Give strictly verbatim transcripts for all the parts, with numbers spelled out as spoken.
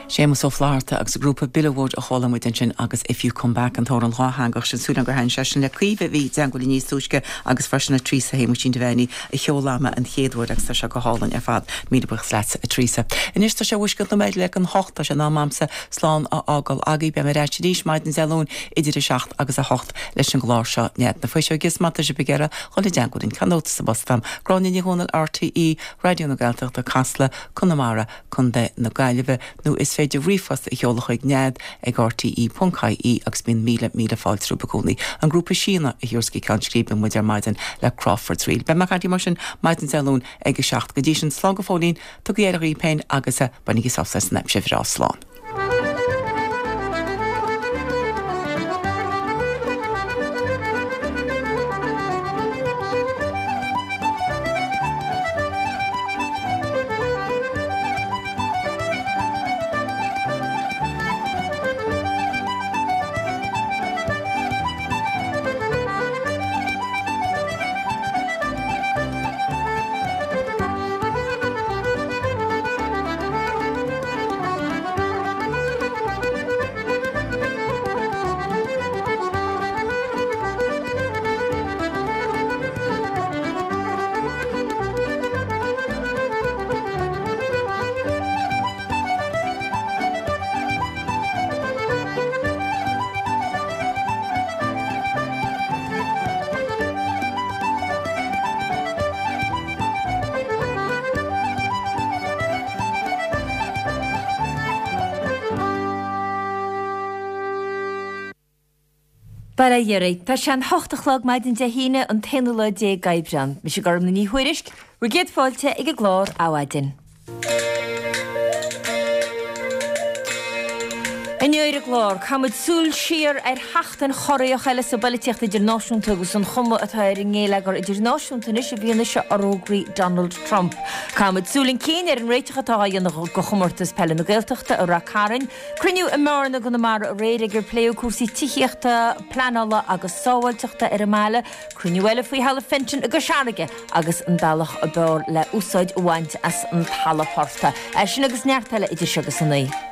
Sémas ó Florta agus grúpa Billowwood a chola muid sin agus If You Come Back an thór an láhangach sin súlan gur hain se sin le cuiomh bhí deangúil níos túisce agus freisina trísa hé mu sin de bhéine i cheolama an chéadúir agus se go hálan ar fad míbuchs leit a trísa. Inis tá sé bhuiscil na méid le an hocht se ná mamsa slán á ágal agaí be mar réit díos maid an zelún idir i seacht agus a hocht leis an glár seo net na foioi seo gismata se begéire chola deangúiln canóta sa bostam gránin i hónal R T E radio na Gaeltacht a Casla Connemara chun de na Gaillimhe nó is féidir rifas i cheolachaig nead ag R T E dot C A I agus bín míle míle fáiltrú bacúnaí. An grúpa sína i hiúrsci can scríbin muidir maidin le Crawford Reel. Ben macantí mar sin maidin zelún ag i seacht go dtí sin slán go fólín tu go éirí pein agus a banig is afsa snap sé bhrá slán. Bara dhéirí, tá sean hochtachlog maidin de híine an tenúla dé gaibran. Mi sé garm na ní huirisc, ru géad fáilte ag a glár áhaidin. In éire glár, chamad súl siar ar hachtan choraíoch eile sa bailiteachta idirnáisiúnta agus an chuma atá ar ngéile gur idirnáisiúnta is a bhíonna se arógraí Donald Trump. Chamad súlin céin ar an réiteach atá dhéanana go chumortas pelle na Gaeltachta a racarin, cruniú i marna go na mar a réide gur pléú cuasaí tiíochta, planala agus sáhailteachta ar a mála, cruniú eile faoi hala fintin agus seanige agus an bailach a beir le úsáid uhaint as an talaporta. Er sin agus neartile idir segus an é.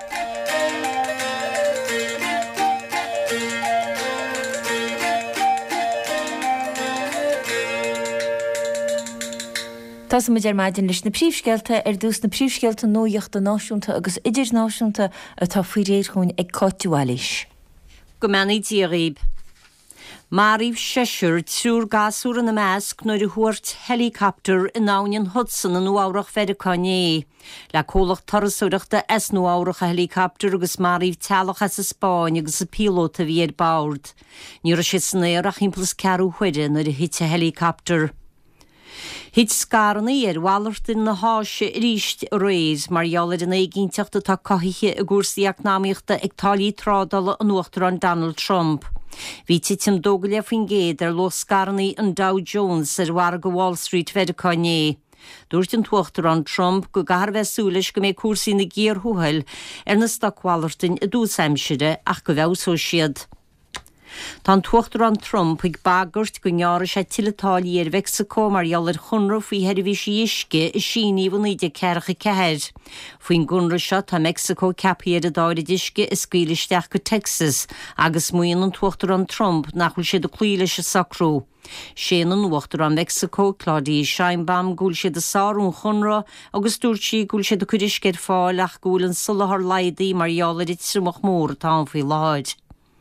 Tás mu ar maidin leis na príomhscéalta ar dús na príomhscéalta nóíochta náisiúnta agus idir náisiúnta atá faoi réir chuin ag coitiúáis. Go meanaí díoríb. Maríomh seisiúr trúr gasúr na measc nuair a thuairt helicopter in Áin Hudson an uárach Feideacané. Le cólach tarasúireachta es nuárach a helicopter agus maríomh tealach as a Spáin agus a pílóta bhí ar bord. Níor sé san éarach implas cearú chuide nuair a hite helicopter. Hid scarnaí ar bhhailirtain na háise ríist réis mar jaallad in éiginnteachta tá caithithe a gúrsaíach námíochta ag talí trádala an uachtar an Donald Trump. Bhí titim dógaile faoin géad ar lo scarnaí an Dow Jones ar war go Wall Street Feideacané. Dúirt an tuachtar an Trump go garbheithsúlais go mé cuasaí na géarthúthail ar na stocmhhailirtain a dúsáimside ach go bhehsó siad. Tá tuachtar an Trump ag bagart go neara sé tiletáí ar Mexico mar jaall ar chunra faoi heirbhís isce i síní bhna ide ceircha ceir. Faoin gunra seo tá Mexico cepaí ar a dáid isce is scuilisteach go Texas agus muoin an tuachtar an Trump nachfuil sé do clúile se sacrú. Séan an uachtar an Mexico Claudia Sheinbaum gúil sé de sáún chunra agus dúirtí gúil sé do cuiriscéir fáil ach gúil an sulachar laidaí mar jaall ar itrimeach mór tá faoi láid.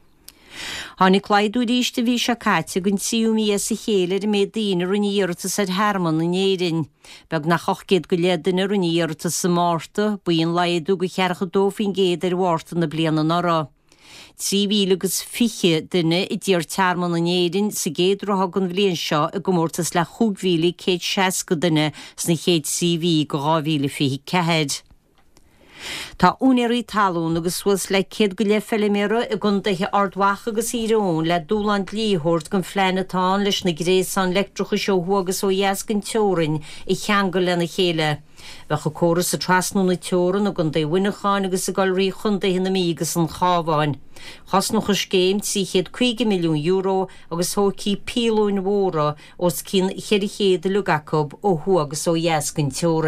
Hánig chlaidú díiste bhí se caite gon tíúmí a sa chéile i mé daoine runíirta sa Herman in éirin. Beg na chochgéad go ledaine runíirta sa Márta, buon laidú go chearcha dófin géad ar bhharta na bliana nara. Trí bhíle agus fiche duine i dtíor tearman in éirin sa géad rotha an bblion seo a gomórtas le chúghhíle céad seasca duine sna chéad trí bhí go gáhíle fiche cehead. Tá únéirí talún agus was le céad go le feliméra a guntathe ardhacha agus íreún le dúland líthórt gon phléanatá leis na gréas an lectrocha seothú agus ó dheascan teorin i cheangal lena chéile. Bhecha córas a trasnú na teoran a gun é winacháin agus a galrí chunta hinna mígus an chábháin. Chasnach is céim trí chéad chuige milliún euro agus thócí pílún mhóra os cin chéad chéad le Jacob ó thu agus ó dheascan teorin.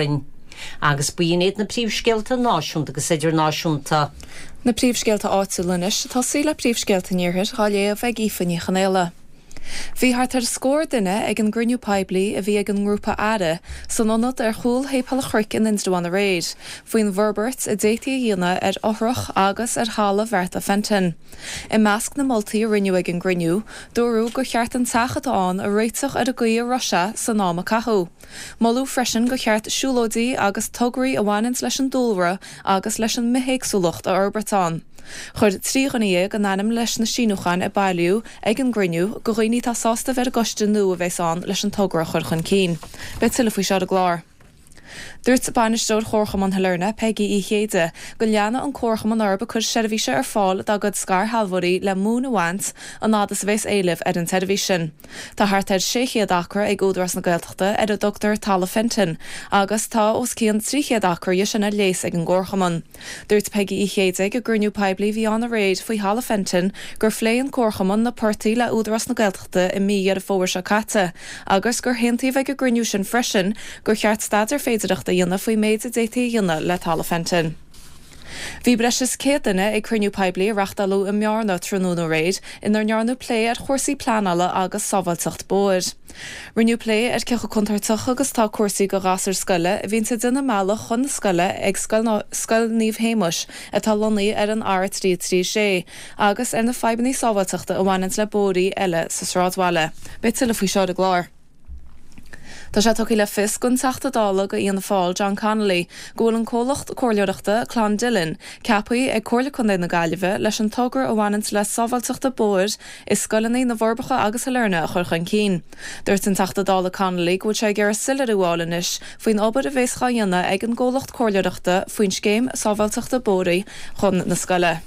Agus buonéad na príomhscéalta náisiúnta agus idir náisiúnta. Na príomhscéalta áitiúlanis tá síle príomhscéalta níorthir há léamh ag ífaní chanéile. Bhí thart ar scór duine ag an gruniú peblií a bhí ag an grúpa aire san anad ar chúl hépal chric in Instagram a réid, faoin Verbert a détaí a dhéana ar óthraach agus ar hála bhharrta Fenton. I measc na moltaí a rinneú ag an gruniú, dúrú go cheart an tachatáin a réiteach ar a gaí Russia san náma cathú. Molú freisin go cheart siúlódaí agus tugraí a bhhainint leis an dúlra agus leis an mihéagsúlacht a Arbertán. Chur trí gannaíag an anam leis na síúchan a bailú ag an gruniú go roioní tá sásta bheit goiste nu a bheits an leis an togra chur chun cín. Bet tuile faoi seo a glár. Dúirt sa banisteoir chorchaman Hallerna Peggy í chéide go leanna an chorchaman arba chur seirbhíse ar fáil dagad scar halmhaí le mún amhaint an nádas bheits éileh ar an television. Tá thart sé chéad acra ag údras na Gaeltachta ar a Doctor Tala Fenton, agus tá os cían trí chéad acra is sinna léas ag an gcórchaman. Dúirt Peggy í chéide go gruniú peblií bhí an a réid faoi Hala Fenton gur phlé an chorchaman na portaí le údras na Gaeltachta i mí ar a fóir se caite, agus gur héntaí bheith go gruniú sin freisin gur cheart staidir féidireachta dhéanana faoi méid a détaí dhéanana le Tala Fenton. Bhí breis is céanna ag cruniú peblií reachtalú i mearna trónú réid inar nearnú lé ar chósaí planala agus sábhailteacht bóir. Rinneú lé ar cecha contartach agus tá cuasaí go gasar scoile a bhíonn sa duna mála chun na scoile ag scoil níomh héimeis atá lonaí ar an ára trí trí sé, agus ar na febannaí sábhailteachta a bhhainint le bóirí eile sa sráidmhaile. Bé tuile faoi seo a glár. Tá sé tuí le fis gon teachta dála go íon fáil John Connolly, ggóil an cólacht cóirleoireachta Clán Dillon, ceapaí ag cóirla chun na gaiileh leis an tógur a bhhainint le sábhailteachta bóir is scoilenaí na bhorbacha agus a learna a chur chun cín. Dúirt an teachta dála Connolly go sé gur silar uhálanis faoin obair a bhés chaanna ag an cólacht cóirleoireachta faoin scéim sábhailteachta bóirí chun na scoile.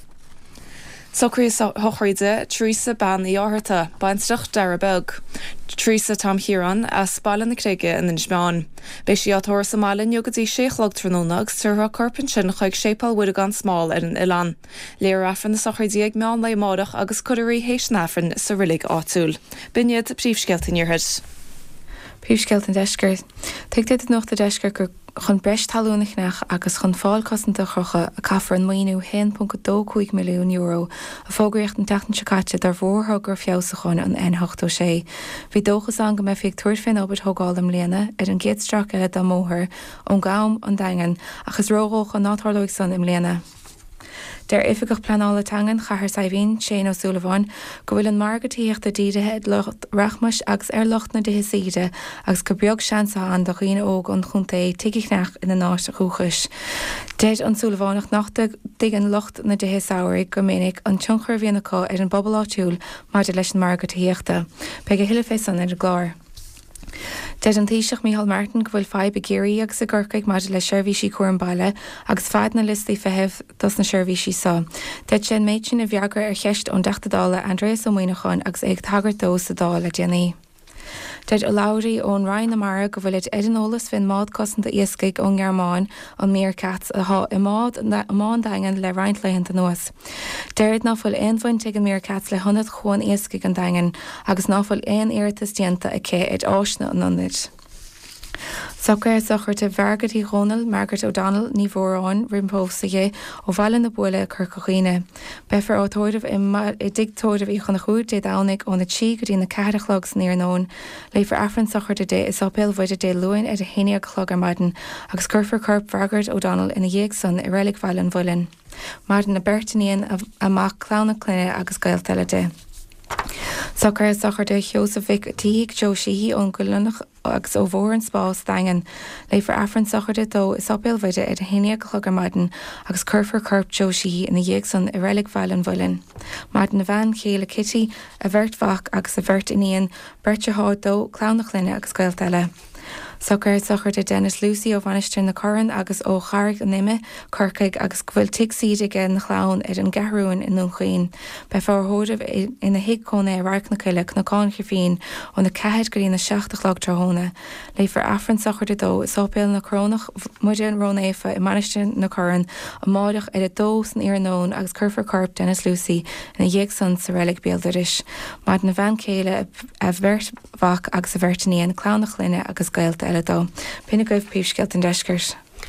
Socrí hochríide trísa ban í áharta, bainstrach darabeg. Trísa Tom Huron a spálan na créige in Inchmán. Bei si átóir Somálin jogadí séchlog trónúna agus turha corpan sin chuig sépal bud a gan smáil ar an Ilan. Léir afran na sochrídí ag meán le mádach agus cuidirí hééis náfran sa rilig áúil. Binnead príomhscealta níorthid. Príomhscealta deisceir. Teagtéad nach a deisceir gur chun breis talúnach agus chun fáil cosanta chucha a caafar an maoinú one point two five milliún euro a fógraíocht an teachtain secáte dar bhórtha gur fiosachán an N eight oh six. Bhí dóchas an go mé fiag tuair féin obair thugáil am léana ar an géadstraach eile dá móthir ón gám an daingan agus rógóch an nátharlóigh san im léana. Der ifigach planála tangan chahar saibhín sé ó Súlaháin go bhfuil an margatíocht a díirithe lucht rachmas agus ar lucht na dehisíide agus go beag seansa an do chuoine óg an chuntaí tuigicneach ina náis a chúchas. Déad an Súlahánach nachta dig an lucht na dehisáir go minic an tionchar bhíanaá ar an bobbal mar de leis an margatíochta, pe go hiile fé san ar a glár. Dead an tíiseach Micheál Martin go bhfuil feib begéirí agus a ggurcaig mar le seirbhísí cuaran baile agus fad na listí feheh dos na seirbhísí sa. Dead sin méid sin a bheagar ar cheist ón deachtadála Andreas O'Muoinechan agus ag tagart dó sa dá le déanaí. Dead o Lowry ón Ryan na Mara go bhfuil Edinolalas fin mád cosanta iascaig ón Gearmáin an Meerkat a há i mád amán daingan le Ryan leihan an nuas. Deird náfuil éonhain ag an Meerkat le hunad chuan iascaig an daingan agus náfuil éon iiritas dianta a cé id áisna an anid. Soccer sochirte vergadí Ronald Margaret O'Donnell ní bhórán rimpósaige ó bhhailin na buile curcochéine. Befer átóidmh i digtóidmh í chuna chuúd dé dánig ó na tí go dtí na ceadachlogs níor nón. Léifar affran sochirte dé is opil bhuiide dé luin ar a héine chlog ar maidin agus curfar corp Margaret O'Donnell ina dhéag san i rélig bhhailin bhuilin. Maidin na Bertaníon amach clánach cluine agus gailteile dé. Soccer sochar de Josephic Teague Joe Sheehy ón Gulunach agus ó bhór an spás daingan. Léifar affran sochar de dó is opil bhuiide ar a héine chlog ar maidin agus curfar corp Joe Sheehy ina dhéag san i rélig bhhailin bhuilin. Maidin na bhean chéile Kitty a bhirt bhach agus a bhirt iníon Bertha Há dó clánach cluine agus gailteile. Soccer sochar de Dennis Lucy ó bhainistear na Coran agus ó charg an imime, Corcaig agus bhfuil ticsíide ige na chlán ar an garrún in Nunchain. Bei fáthóidmh ina hiic cóna raach na cuileach na cáin chifín ó na cehead go na seachtach trahóna. Léifar affran sochar de dó is ópéil na crónach muide an Rónéfa i manistear na Coran a máideach ar a dós an Iarnón agus curfar corp Dennis Lucy ina dhéag san sa rélig béaldaris. Maid na bhean céile a bhirt bhach agus a bhirtaníon clánach cluine agus gailta eile dó. Pinna goibh príomhscealt an deiscirt.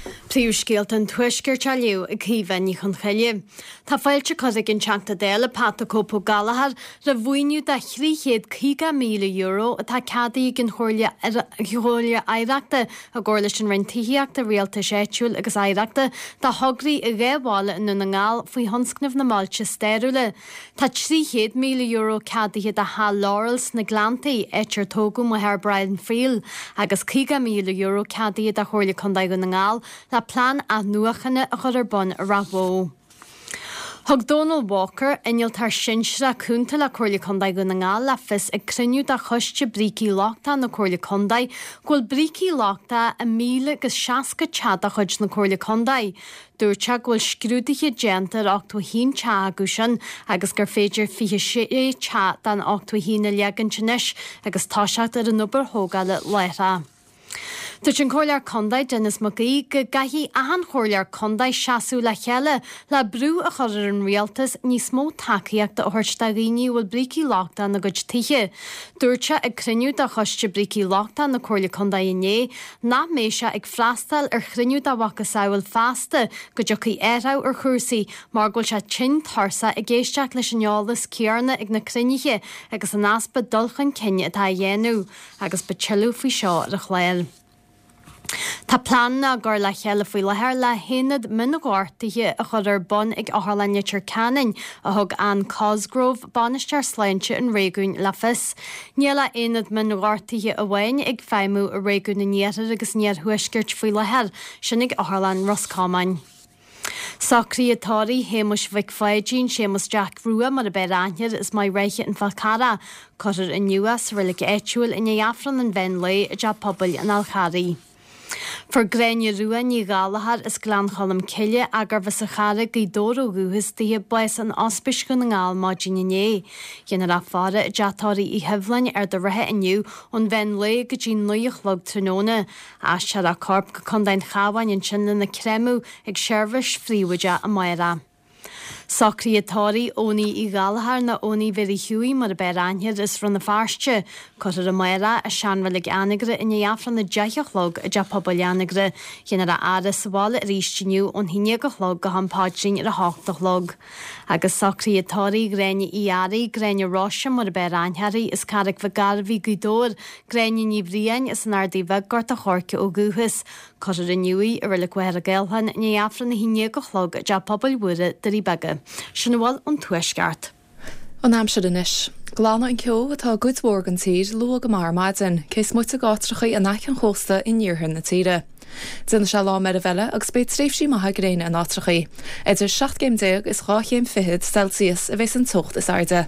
Príomhscéalt an tuisgur te liú ag cíhaní chun chaile. Tá fáilte cos ag an teachta déile Patacópó Galahar ra bhhainniú de thríchéad cíga míle euro atá cadaí gin chóirle éireachta a gcóir leis an rentííocht a réalta séitiúil agus éireachta tá thograí i réháile in na ngáil faoi honscnamh na máilte stéirúile. Tá tríchéad míle euro cadaí a há laurels na glantaí éitir tógu mo Hair Brian Friel agus cíga míle euro cadaí a chóirle chundaí go na ngáil le plán a nuachanna a chur bon a rahó. Thg Donald Walker inil tar sinsra cúnta le chóirla condaid go na ngáil le fis ag cruniú a chuiste brící láchta na chóirla condaid, ghfuil brící láchta a míle gus seaca tead a chuid na chóirla condaid. Dúirte ghfuil scrúdaige gentar ochtú hín te agusan agus gur féidir fiche sé te dan ochtú hína legan tinis agus táiseach ar an nubar thógáile leithre. Dúirt an chóirlear condaid Dennis Magaí go gaithí ahan chóirlear condaid seaasú le cheile le brú a chur an rialtas níos mó takeíocht a thuirte rií bhfuil brící láchta na goid tithe. Dúirte ag cruniú a chuiste brící láchta na chóirla condaid inné, ná méise ag freastal ar cruniú a bhacha saoil fásta go deochaí éirá ar chusaí mar ghfuil se tin tarsa i ggéisteach leis an neolalas cearna ag na crunithe agus an aspa dulchan cinne atá dhéanú agus be tiilú faoi seo a chléil. Tá planna gur le cheile faoi lethir le héad muna gáirtaithe a chud ar bon ag áthlanne tir canin a thug an Cosgrove banistear sláinte an réún le fis. Níla éad muna gáirtaithe a bhhain ag féimú a réún na níar agus níor thuisgirt faoi lethir sinnig áthlan Roscomáin. Sacríatáí hémas bhic féidín sémas Jack Rua mar a beráinir is mai réiche an falcara, chuir in nuas rilig éitiúil in éafran an bhenlé a de pobl an Alcharí. For Grenne Rua ní Galahar is glan cholam ciile agur bheits a chara go dóró guhas títhe buis an ospis go na ngáil máidirné. Dhéanaar a fára deatáí i hehlann ar do rathe inniu ón bhein le go dtí nuochlog tróna, as se a corp go condain chahain in sin na cremú ag seirbhis fríomhaide a maira. Sacríatáí óní i Galahar na óní bheirí hiúí mar a beráinir is run na fáste, chuir a maira a seanmhaigh anigre in éafran na deichelog a de poblbal dhéanaar a áda sáile a ríistiniu ón híine golog go hampáidrin ar a hátalog. Agus sacríatáí gréine íarí gréine Rossa mar a beráintheirí is carric bh garbhí godóir, gréine ní bhríon is an ardí bheitgart a chóirce ó guhas, chuir a nuí a riile cuair a ggéalhan in éafran na híine golog a de poblbúre darí bege. Sin bhil an tuisceart. An am se inis. Glána an ceo atá goidhórgan tír lu go mar maidin, cés muite gátrachaí a nachan chósta in níorthan na tíre. Dina se lá mar a bheile agus spéid tréifsí maithe gréine an átrachaí. Idir seacht céim déag is ráchéim fihid Celsius a bheits an tucht is airde.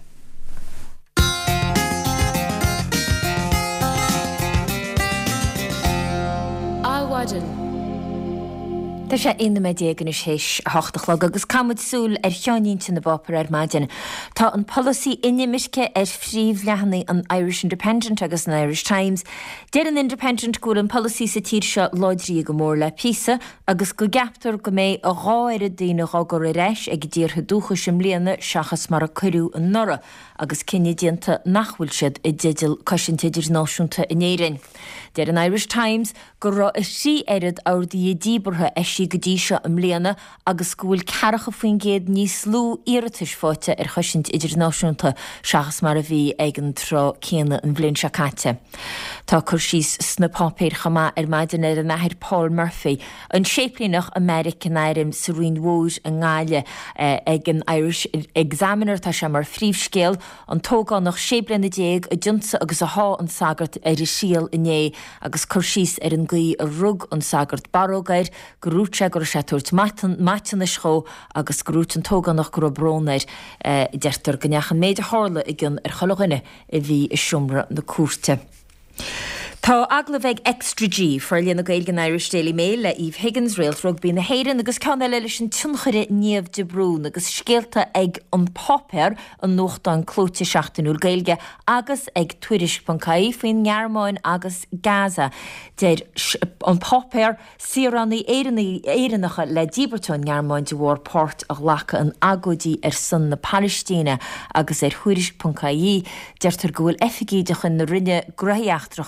Áhaidin. Tá sé ina mé dégan is héis háachtalog agus camadsúil ar cheanínte na bopur ar maidin. Tá an policy inimimice ar phríomh lehannaí an Irish Independent agus an Irish Times. Déir an Independent gúil an policy sa tír seo láidrí go mór le písa agus go gaptar go méid a gáir a dtíine gágur a reis ag ddíortha dúcha sem líana seachas mar a chuirú an nora agus cinenne dianta nachhfuil siad i ddíidir cosinte idirnáisiúnta in éireann. Déir an Irish Times go rá a sí éad ádaí a díbartha eisi go dtí seo am líana agus gúil cearacha faoin géad níos lú iiritas fáte ar choisint idirnáisiúnta seachas mar a bhí ag an trá céanna an bblin se caite. Tá chur síos sna pápéir chamá ar maidin ar an athir Paul Murphy an séplínach American Airim sa roin Wóis an gáile ag an Irish Examiner tá se mar phríomhscéal an tógá nach sébrenna déag a dionsa agus a há an sagart ar i síal inné agus chur síos ar an gaí a rug an sagart barógair grúte gur sé tuairt maitan na scho agus grút an tógá nach gur brónair deirtar gneachan méid hála i gin ar cholaghine i bhí i siomra na cuarta. Tá agla bheith extra G for líana gailgan Irish Daily Mail le Eve Higgins réalt rugby na héireann agus ceanna le leis an tunchaire níomh de brún agus scéalta ag an popper an nóchta an clóte seachtainúil gailge agus ag tuairis.caí faoin ngearmáin agus Gaza. Déir an popper sirannaí éireannacha le díbertún ngearmáin de bhór port a lecha an agódí ar san na Palestíne agus ar thuairis.caí deirtar gúil efigéidechan na rinne graíachtracha am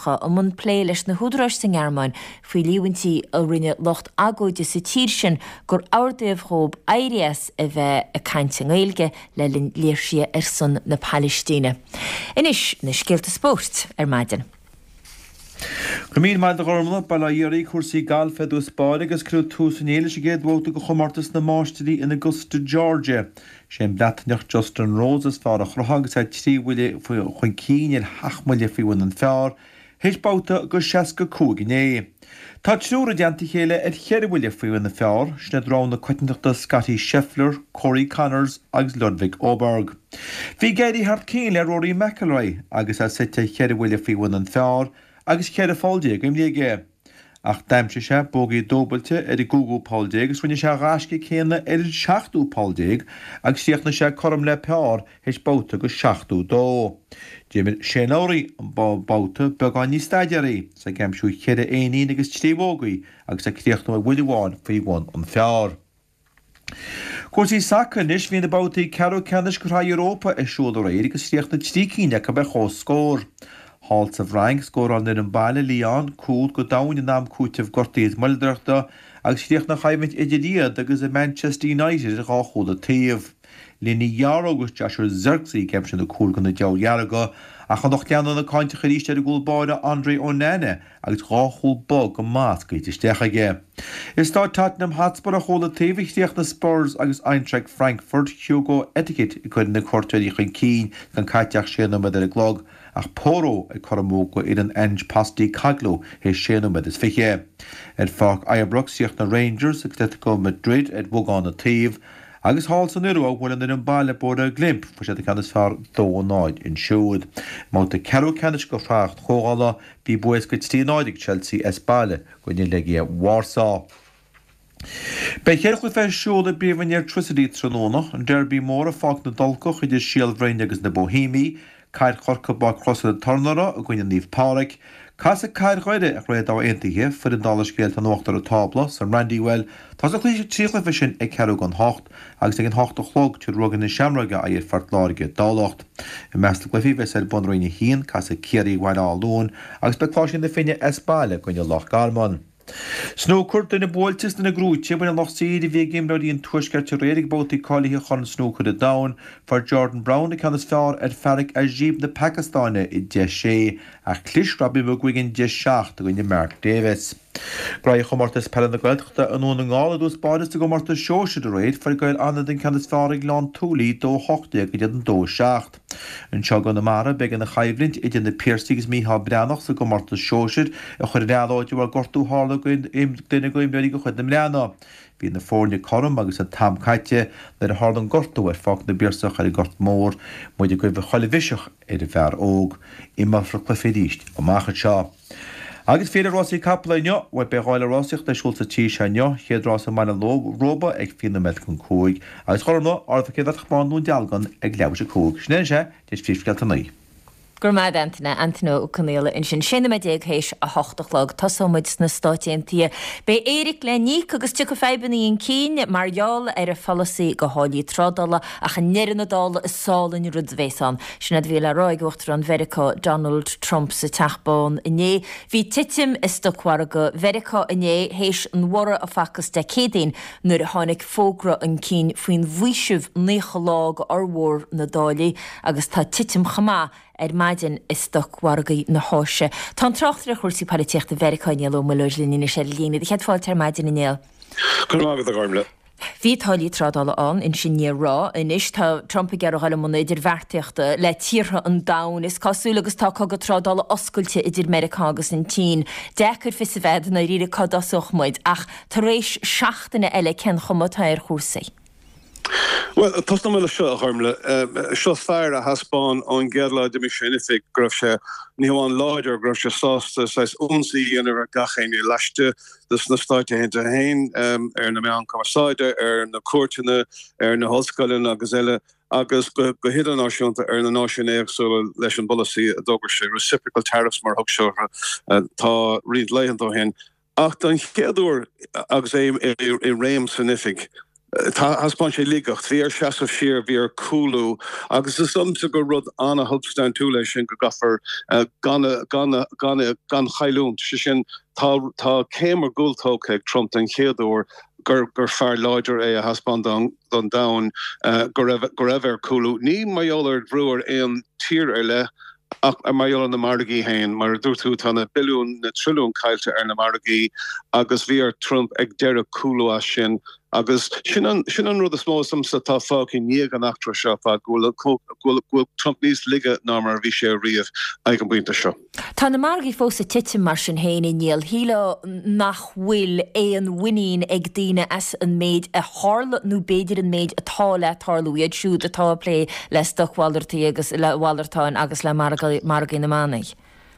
chun pléiles na húdras san Gearmáin faoi líhaintí a rinne locht agóide sa tír sin gur áirdéobh chób éireas a bheith a cainte ngéilge le linn léirsia ar san na Palestíne. Inis na scéalta spórt ar maidin. Gomín maid a gormla bala íorí cuasaí gal fedú spáid agus crú túsan éile sé géad bhóta go chomartas na máisteí in Augusta, Georgia. Sé bleatneach Justin Roses fár a chrochagus a tríhfuile chuin cíine hachmuile fiúin an fear, héis báta go seaca cúgané. Tá trúra deanta chéile ar cheirhfuile fiúin na fear, sna rán na cuitinachta Scotty Scheffler, Corey Connors agus Ludwig Oberg. Bhí géirí hart cíile Rory McIlroy agus a site cheirhfuile fiúin an fear, agus ceir a fáildé go mléige. Ach daimse sé bógaí dóbalte ar i Google Páildé agus rinne sé rásci chéanna ar seachtú Páildé agus síochna sé chom le peár héis báta go seachtú dó. Déimir sé áirí an báta beáin ní staidiarí sa gceimsú cheir aoní agus tríbógaí agus a críochtna a bhfuileháin faoiháin an fear. Cuasaí saca níos híon na bátaí ceú ceannis go raibh Europa is siúil réir agus síochna trícíine go bheith chós scór. Hall sa bhreing scóráil in an baile Líán cúd go dain in am cúteh gortaíad muildrachta agus síoch na chaimid idirlíad agus a Manchester United a gáchúla taobh. Líní jaarrógus Joshua Zirkzee ceim sin na cúl gan na deallhearaga a chu nach ceanna na cáinte choríiste ar gúlbáide Andre Onana agus gáchúil bog go más gaitisteige. Is tá Tottenham Hotspur a chola taobh tíoch na Spurs agus Eintracht Frankfurt Hugo Etiquette i chuid na cuairteirí chun cín gan caiteach séanna me ar a glog ach Poro ag choramóga in an Eng Pastí Cagló héis séanú med is fiche. Ed fach Ibrox síocht na Rangers Atletico Madrid ed bógáin na taobh, agus hall san nuú bhfuil in an baile bóda glimp fu sé canas fear dó náid in siúd. Máta ceú cenis go fracht chóála bí bues go tínáidig Chelsea es baile go ní legia Warsaw. Bei chéir chu fé siúla bíomhain ar trisadí tróna an derbí mór a fach na dulcoch idir síalbhrein agus na Bohímí, Cair chorca ba crosa tarnara a gine níomh páric, Cas a cair chuide a réad á aontaithe fu an dála scéal an uachtar a tábla san Randy Well, Tás a chlíise tríla fi sin ag ceú an hocht agus ag an hocht a chlog tú rugan na seamraige a ar fart láige dálacht. I measta glufií bheits ar bunraoine híon cas a céirí bhaid á lún agus beláisisin na finne espáile goine lech Garman. Snócurt in na bóltas na grúte buna nach síad i bhí gimráí an tuisceart réidir bótaí cáilíthe chun snócur a dain far Jordan Brown ag canas fearr ar ferric a zíb na Pakistáine i de sé a clisrabí mo gcuigin de seach a goine Mark Davis. Graí chomartas pean na gailteachta an ón an gála dús bádas a go marta seoisiid a réid far gail anna den canas fearrig lán túlaí dó hochta go iad an dó seacht. An seo go na mara began na chaimhlint idir na Pierstígus míhá breanach sa go marta seoisiid a chuir reáide bhar gortú hála duine go imbeí go chuid na mleanna. Bhí na fórne chom agus a tam caite le a hálan gortú ar fach na bírsach ar i gort mór, muidir go bh choilehhiseach ar a bhear óg i mar fra clufiríist ó machchad seo. Agus féidir Rossí caplaineo bhfuil be háile Rossíocht de siúlta tí seineo, chéad rás mana róba ag fina me chun cúig, agus chorna orfa chéad chmáinú dealgan ag leabh se cúg. Snéir sé dés físcealtaí. Gur maid antainna antainna ó canéla in sin sinna me déag hééis a hochtachlog tasómuid na stáitiantia. Bei Éiric le ní agus tu go febannaí an cíine margheall ar a fallasaí go háilí trádála a chu nean nadála is sálainn rudhhéán. Sinna bhí le roiigúachtar an Verica Donald Trump sa teachbán iné. Bhí titim is dochhar go Verica iné hééis an mhra a facas de cédain nuair a tháinig fógra an cín faoin bhuiisih néchalág ar mhór na dálaí agus tá titim chamá ar maidin is dochhargaí na háise. Tá trachtar a chuirsí paritíocht a Vericáine ó meúirlíní sé lína, chead fáil tar maidin inéal. Chn mágad a gáimle. Bhí táilí trádála an in sin nírá inis tá Trumpa gar chaile mna idir bharteachta le tíortha an dain is cosú agus tá go trádála oscailte idir America agus an tí. Dechar fi sa bhead na riidir codasochmuid ach tar rééis seachtainna eile cen chumata ar chósaí. Well, tas na mele seo harmle. Seo fear a haspáin an gerla de mi sinnifik graf se níháin láidir graf se sásta sais onsaí an ar a gachéin i leiste dus na stáite hen a hain ar na meán commerceide ar na cuairteanna ar na hoscoilin agus eile agus go hid an náisiúnta ar na náisiúnéag so leis an policy a dogur se reciprocal tariffs mar thug seo tá riad leihan ó hen. Ach an chéadúir agus é i réim sinnifik Tá haspon sé ligacht vír seaamh sir vír coolú agus is somse go rud anna hubstein túle sin go gaffer gan gan chaún se sin tá céimar gúltóke Trump an chéadú gur gur fear láidir é a haspon don da go raibh coolú. Ní maiollar breúir éon tír ar le ach ar maiol an na margaí hain mar dúirtú tána bilún na trilún caiilte ar na margaí agus bhí Trump ag deire coolú a sin agus sin an rud a smó samsa tá fácin níag an achtra seo fad ghfuil Trump níos lige ná mar bhí sé riamh ag an buinte seo. Tá na margaí fós a tite mar sin héin in níl híle nach bhfuil é an winín ag daine as an méid a hála nó béidir an méid atá le tarlúiad siúd atá lé les dochhhailirtaí agus le bhhailirtáin agus le margaí na mánaigh.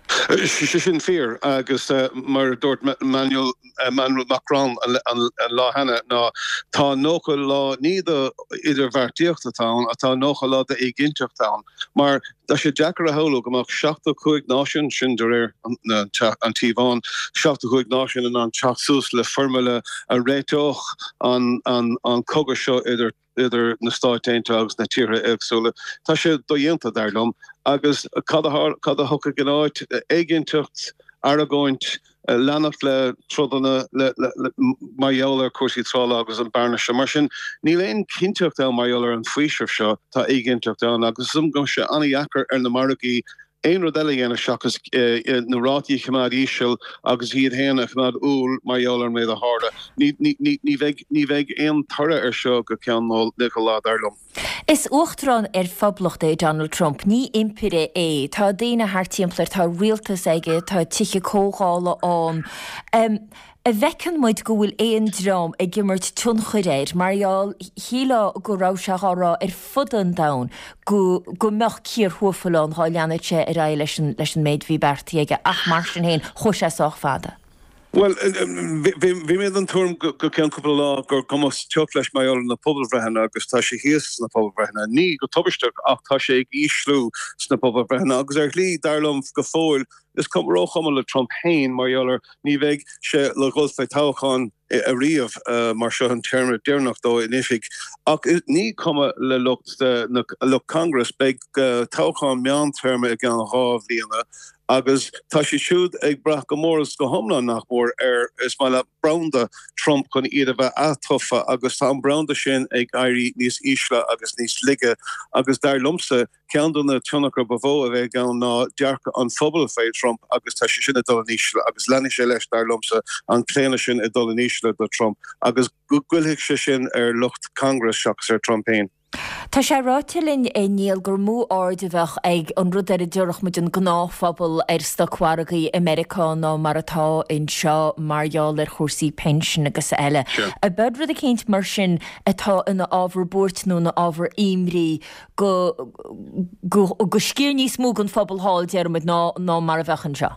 sin fear agus mar dort Manuel Manuel Macron an lá henne ná tá nócha lá níad idir bhartíocht atá a tá nócha lá ag ginteachtáin mar da sé Jackar a holo goach seachta chuig náisiún sin de réir an tíháin seachta chuig náisiún an an teachsús le formule a réitoch an an an cogur seo idir idir na stáiteinte agus na tíre agsúle. Tá sé dóhénta darlumm agus cad a thucha gnáid éigentucht aragóint lenacht le trodanna le maiollar cuasí trála agus an barna se mar sin ní léon cinteocht á maiollar an faoisir seo tá éigentucht an agus sum go se anheachar ar na margaí ein rodelle ene chakas na rati chemad isiil agus hiad héna chemad úl maiollar mé a harde. Ní veg ein tarre er seo go cean Nicola darlum. Is uchtrán ar fablocht é Donald Trump ní impire é, tá déine haar timpplair tá rialtas aige tá tiche cóála an. Um, A bhecin muid go bhfuil éon drám ag gimmert tún churéir, marall híle go rá seárá ar fud an da go go meach cír thufaán há leannaite ar ra leis leis an méid bhí bertaí aige ach mar sin héin chus á fada. Well, vi mé an tom go cean couple lá gur commas teopleis maiol na poblbrehenne agus tá sé híos na poblbrehenne. Ní go tobeiste ach tá sé ag íslú sna poblbrehenne agus ar lí darlum go fóil is kom rocham le Trump hain marjoller ní veig se le golfe táchan a riamh mar se an terme dénach dó in ifig ach ní komme le lucht le Congress beag táchan mean terme ag an rá líana agus tá sé siúd ag brach gomóras go homla nach mór ar is mai le braunda Trump chun iad a bheith atoffa agus tá an braunda sin ag airí níos ísle agus níos lige agus dar lumse ceanúna tunnachar bhó a bheith gan ná dearcha an fphobal fé Trump agus tá sé sin a dul nísle agus lenne sé leis dar lumse an léine sin a dul nísle do Trump agus gohfuilhiigh se sin ar lucht Congress seachas ar Trumpéin. Tá sé rátilinn é níl gur mú áirdibheh ag an rud ar a dúach mu an gnáfabal ar stochharagaí Americán ná mar atá in seo marall ar chósaí pension agus eile. A bud rud a céint mar sin atá ina ábhar bút nó na ábhar imrí go go scíir níos mú an fphobal háil dearmid ná ná mar a bhechan seo.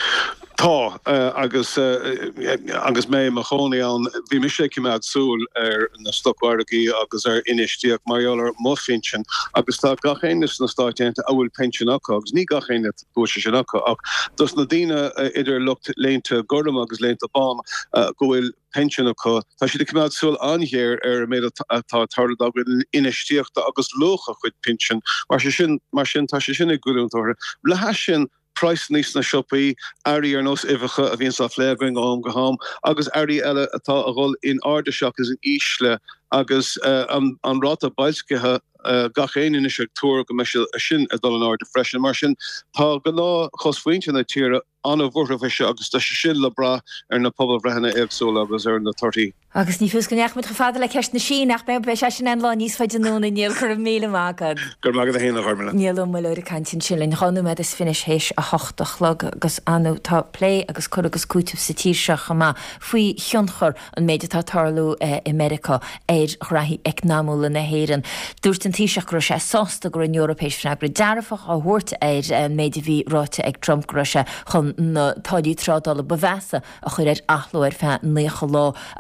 Tá agus agus mé mar choní an bhí mis sé cimad súl ar na stochharagaí agus ar inistíach marall mófinsin agus tá gachéinis na stáiteanta a bhfuil pension acu agus ní gachéine bu sin acu ach dus na dtíine idir lucht lénta gordam agus lénta ban go bhfuil pension acu tá si cimad súl anhéir ar mé tá tarda inistíochta agus locha chuid pension mar sin mar sin tá sé sinna gúúntóir le sin price níos na sioppaí airí ar nos ifacha a bhíon sa fléing am go ham agus airí eile atá a ghil in áde seach is an ísle agus an ráta bailscethe gachéine is túr go me sin a dul an áde freisin mar sin tá go lá chosfuinte na tíre an bhórfeise agus tá sin le bra ar na poblbrehenne agsúla agus ar na tortaí. Agus ní fús goneach mit gefáda le ceist na sin nach be be se sin an lá níos feidir nóna níl chu méle mágad. Gur mágad a héna harmla. Níl mo leir cantin silinn chanu me is finis hééis a hochtach lag agus anú tá lé agus chu agus cútih sa tíseach má faoi thionchar an méidir tá tarlú America éir chraithí eicnámúla na héan. Dúirt an tíiseach gro sé sásta gur an Européis fnagri dearfach á thuirt éir méidir bhí ráte ag Trump gro se chun na tádí trádal bevesa a chuir ar ahló ar fe nécha lá agus go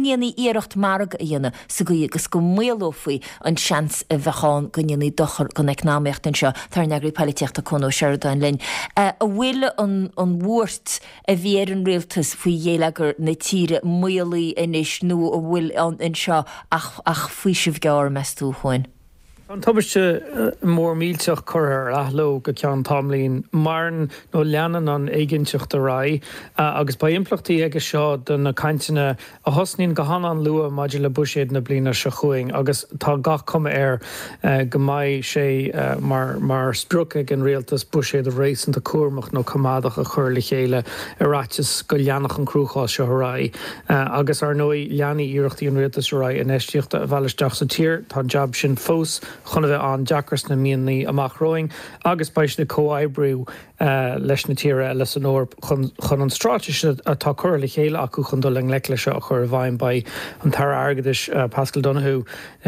míanaí iirecht marg a dhéine sa go agus go mélófaí an seans a bheitán go dhéanaí dochar go eagnáíocht an seo tar neagraí peiliteachta chun ó Sheridan linn. A bhfuile an bhuairt a bhíar an réaltas faoi dhéalagur na tíre méalaí inis nó a bhfuil an seo ach faoi sibh gear meú chuin. An tubaiste mór mílteach chuir athló go cean tamlín marn nó leanan an éiginteach de rá agus ba implachtaí aige seo don na caiintena a hosnín go hanan lua maidir le buséad na blina se chuing agus tá gach cuma ar go maiid sé mar spruc ag an réaltas buséad a rééis an de cuamach nó cumádach a chuir le chéile aráitis go leannach an cruúchá se rá agus ar nói leanaí iirechttaí an réaltas rá in éisteachta a bheileisteach sa tír tá jab sin fós chuna bheith an deachras na míonaí amach roing agus báis na cóáibriú leis na tíre leis an óir chun an stráteise atá chuir le chéile acu chun dul an leiclaise a chur bhain ba an tar agadis Pascal Donoghue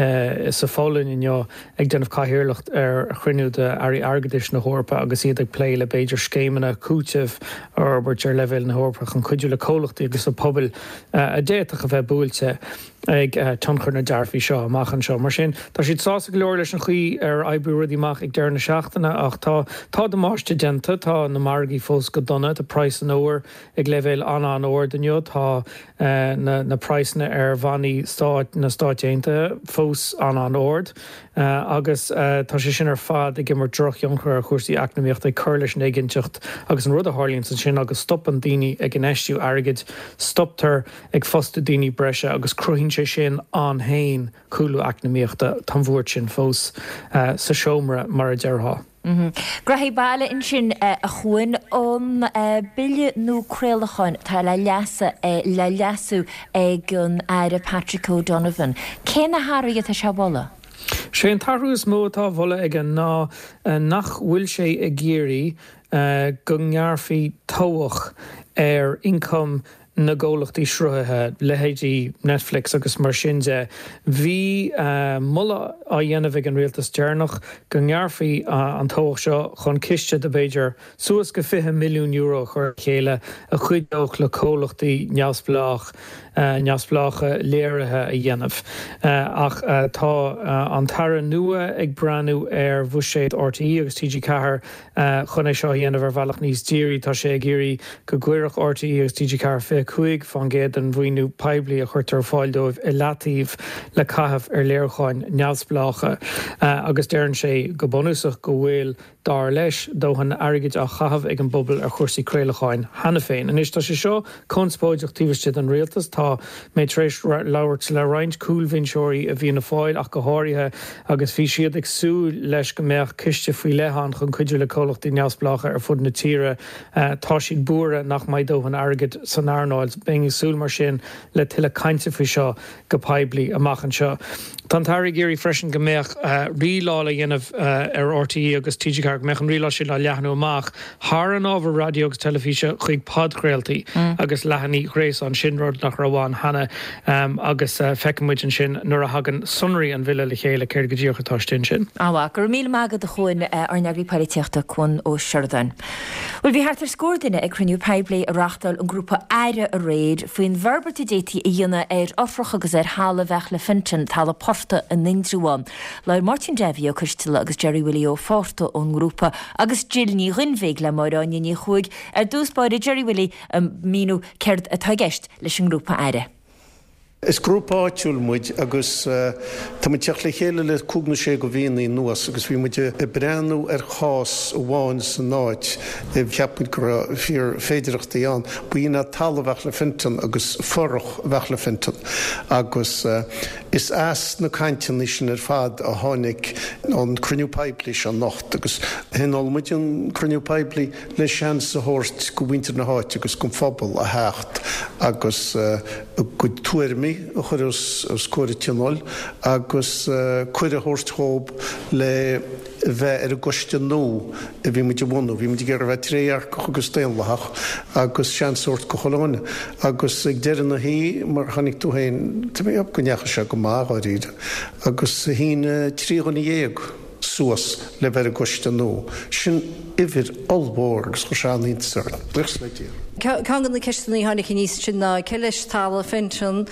sa fálainn inneo ag denmh caihirirlacht ar chruinú de airí agadis na hórpa agus iad ag plé le beidir scéimena cúteh ar beidir lefuil na hórpa chun chuidiú le cólachtaí agus a pobl a déach a bheith búilte ag tonchar na dearfaí seo amachchan seo mar sin tá siad sása go leor leis an chuí ar aibú rudíach ag dearna seachtainna ach tá tá do máiste denta tá na margaí fós go donna a price an óir ag lefuil an an óir danneo tá na, na pricena ar bhaní stáit na stáitéanta fós an an óir uh, agus uh, tá sé sin ar fad ag mar droch jonchar a chuirsaí eacnamíocht ag chuir leis néiginteocht agus an rud a hálíonn san sin agus stop an daoine ag an eistú airgid stoptar ag fosta daoine breise agus cruhinn sé sin an hain coolú eacnamíochta tan bhuairt sin fós uh, sa seomra mar a deartha. Grahí bailile in sin a chuin ón bille nócréalacháin tá le leasa le leasú ag an aire Patrick O'Donovan. Cé na háirithe a se bhla? sé an tarús mó tá bhla ag an ná nach bhfuil sé a géirí go ngearfaí tóach ar income na ggólachtaí sruthaithe lehéidí Netflix agus mar sinse. Bhí uh, mulla a dhéanamh an réaltas dearnach go ngearfaí uh, an tóach seo chun ciste de Beiidir suas go fiche milliún euro chuir chéile a chuideoch le cólachtaí neamhsplách uh, neamhsplácha léirithe a dhéanamh. Uh, ach uh, tá uh, an tara nua ag breanú ar bhuiséad R T E agus T G Cahir uh, chun é seo dhéanamh ar bhealach níos dírí tá sé géirí go gcuireach R T E agus T G Cahir fé chuig fan géad an bhhaoinú peblií a chuirtar fáildóibh i latíomh le caitheamh ar léircháin neamhsplácha uh, agus dearann sé go bonúsach go bhfuil dar leis dóhan airgid a chahabh ag an bobbal ar chuirsaí créalacháin hena féin. An is tá sé seo conspóideach tíbhaiste an réaltas tá mé tréis labhairt le roinnt coolvinseoirí a bhí na fáil ach go háirithe agus bhí siad ag sú leis go méach ciste faoi lehan chun cuidiú le cólachtaí neamhsplácha ar fud na tíre uh, tá siad búra nach maid dóhan airgid san airnáil bing súl mar sin le tuile cainte faoi seo go peblií amachchan seo. Tá tairigh géirí freisin go méach uh, riála dhéanamh uh, ar R T E agus T G Cahir meach an riála sin le leathanú amach thar an ábhar radio agus telefíse chuig podcréaltaí mm. agus lehanní rééis an sinród nach raháin hena um, agus uh, feicimid an sin nuair a hagan sunraí an bhile le chéile céir go dtíocha táistin sin. Áha gur mí mágad a chuin uh, ar neagraí peiliteachta chun ó Sheridan. Bhfuil bhí hartar scór duine ag cruniú peblií a rachtal an grúpa aire a réid faoin verbertí détí i dhéine ar ofrach agus ar hála bheith le fintin tal a porta an ninrúáin. Leir Martin Devi ó Cistile agus Jerry Willie ó Forta ón grúpa agus Jill ní rinvéig le mairáin ní chuig ar dúspáide Jerry Willie um, míú ceirt atá gceist leis an grúpa aire. Is grúpáitiúil muid agus uh, tá mu teach le chéile le cúgna sé go bhíonaí nuas agus bhí muide i breanú ar chás bháin san náid i bheapid gur fíor féidireachtaí an buína talbhheith le fintan agus forch bheith le fintan agus uh, is as na caiintean sin ar fad a tháinig an cruniú peblií an nacht agus hinál muid an cruniú peblií le sean sa hort go bhaintear na háit agus go phobal a hecht agus uh, go tuairmí a chur os cuair teanol agus cuir a hórstthób le bheith ar a goiste nó a bhí muidir bhna, bhí muidir gur a bheith tréar agus déanlaach agus seansort go choláine agus ag deirean na hí mar chanig tú hain tá mé ab go neacha se go má áíide agus hína tríhanna dhéag suas le bheith a goiste nó sin ihir allbór agus go seán ísar. Bhuichs le tíir. Ceangan na ceistena tháinig níos sin na ceis tála fintin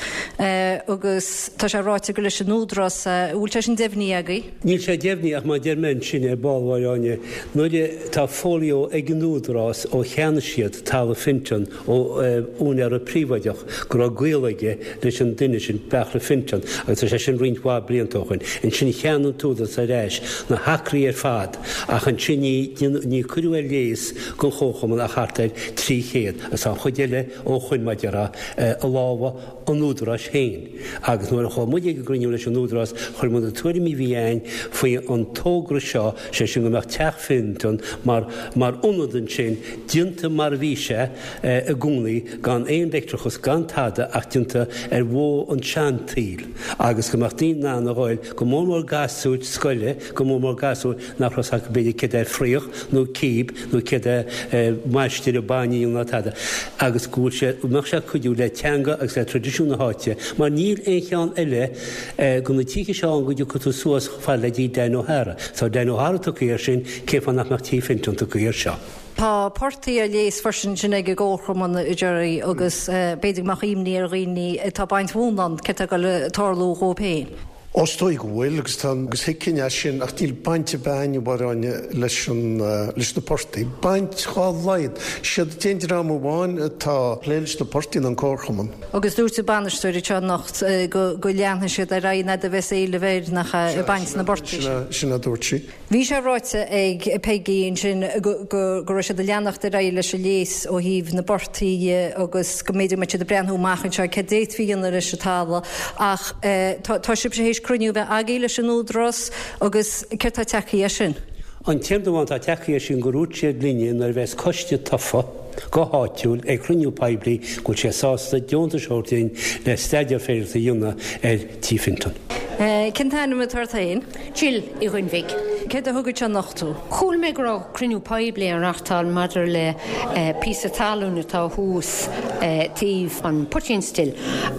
agus tá sé ráite go leis an núdras bhúlil sin defhníí agaí? Níl sé defhníí ach má dearmén sin ar báilháine. Nuair tá fólio ag an núdras ó cheanna siad tála fintin ó úna ar a príomhaideach gur ghilage leis an duine sin bechla fintin agus sé sin riontá bliantóchain. In sin cheanan túdas a réis na hacraí ar fad ach an sin ní cuiú ar léas gon chóchaman a chartaid trí chéad. As an chuideile ó chuin maidiara a láha an núdras héin. Agus nuair a chu muide go grniú leis an núdras chuir mu a tuairí mí bhíáin faoi an tógra seo sé sin go meach teach fintan mar mar unadan sin dianta mar bhíse a gúnaí gan éon leictrachas gan tada ach dianta ar bhó an seantíl. Agus go meach daon ná na gáil go mór mór gasúid scoile go mór mór gasúid nachras a beidir cid ar fríoch nó cíb nó cid maistíir a baní na tada. Agus gúil sé meach se chuidú le teanga agus le tradiisiúna háite, mar níl é cheán eile go na tíe seán go dú chu suas fá le dí dain óthra. Tá dain óthra tú céir sin cé fan nach nach tí fintan tú céir seo. Tá portaí a lééis farsin sin ag ggóchraman na idirí agus beidir mar imní ar rií tá baint bhúnan ce go le tarlú gópéin. Ostóig bhfuil agus agus hicine sin ach tíl bainte bainú baráine leis leis na portaí. Baint chá leid siad téidir am bháin tá léiles na portaí an cóchaman. Agus dúirta banisteir te nacht go leanna siad a raí na a bheits éile bhéir nach baint na bortaí. Sin a dúirtí. Bhí sé ráite ag pegaíon sin go se de leannacht a raí leis a léas ó híomh na bortaí agus go méidir me de breanú machchan se ce déit híanana leis tála ach tá sib sé hééis cruniú bheith agé leis an údras agus ceirtá techaí sin. An téimdháin tá techaí sin goúd siad líine nar bheits coiste tafa go háitiúil ag cruniú peblií go sé sásta deonta seirtaín le staidir féirta dhéonna ar tífintan. Cintáinna me tartaín? Jill i Ghunvig. Cé a thugad se nachtú? Chúil me go cruniú peblií an achtáil madidir le písa talúna tá hús tíomh an Puchinstil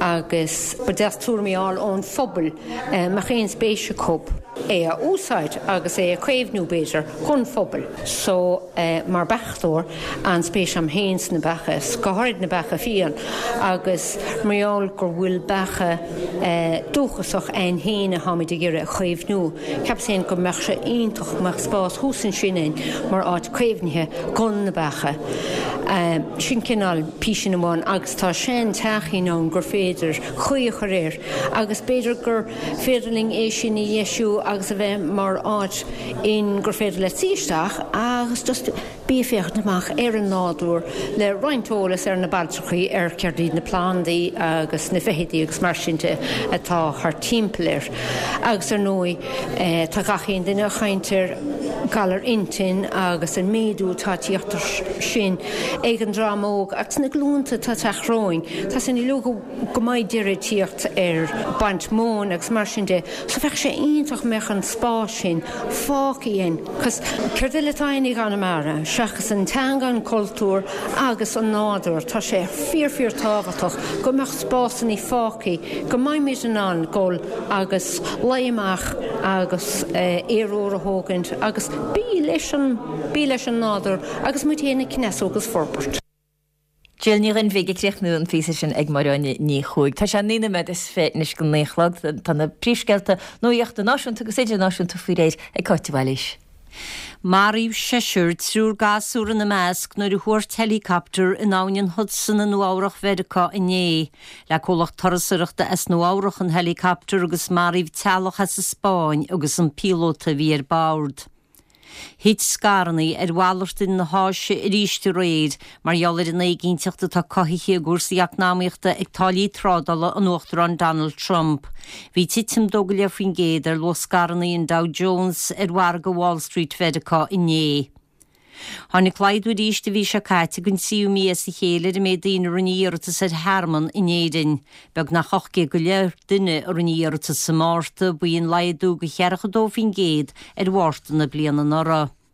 agus ba deastúrmiáil ón phobal mar chéon spéise cób. É a úsáid agus é a créimhnú béidir chun phobal. So mar bechtúir an spéis am héins na becha, scoirid na becha fian agus marall gur bhfuil becha dúchasach ein héine haid gire chéimhnú. Ceap sé go meach se ionintach meach spás húsan sinan mar áit créimhnithe gon na becha. Sin cinál písin amháin agus tá sin teachí ná gur féidir chuoch réir agus béidir gur féidirling é sin i dhéisiú agus a bheith mar áit in gur féidir le tíisteach agus just bífeocht amach ar an nádúr le roiintólas ar na baltrachaí ar ceirdaí na plándaí agus na fehédaí agus mar sinnte atá th timpplair. Agus ar nói tá gachéon duine chaintear galar intin agus an méadú tá tíochttar sin ag an drámóg agus na glúnta tá teachróin. Tá sin i lu go maiid deire tíocht ar baint món agus mar sinnte, so bheith sé ionintach meach an spás sin fácaíon, cos ceirdiletáinnig an amara, seachas an teanga an cultúr agus an nádúir tá sé fíorfíor táhaach go meach spásan í fácaí, go maiimiid an an ggóil agus leiamach agus éúra hógant agus bí leis an bí leis an nádúir agus mu héna cinnesú agus forbert. Jill ní an bhige cléichnú an físa sin ag maráine ní chuig. Tá sé nína me is féitnis go néchlog tá na príomhsceilta nóíocht a náisiúnta agus éidir náisiúnta fao rééis ag coitehhailís. Maríomh Seisiúr trúr gasúr na measc nuair a thuairt helicopter in áin Hudson an nuárach Mheiriceá inné. Le cólach tarasaireachta as nuárach an helicopter agus maríomh tealach as sa Spáin agus an pílóta bhí ar bord. Hít scarnaí ar bhhailart in na háise i ríiste réad mar eolar in éigeanteachta tá cothaithe gúrsaíach námaíochta ag tálaí trádala an uachtar an Donald Trump. Bhí titim dóga le faoin géad ar lo scarnaí in Dow Jones ar bhhar go Wall Street Mheiriceá inné. Tháinig leidú ríiste bhí se caite gon siú mías i chéile mé daoine runíartas ar Herman in éidirn, beag nach chochcé go leir duine runíartas sa Márta buíon leidú go chearcha dó faoin géad ar bhharta na bliana nora.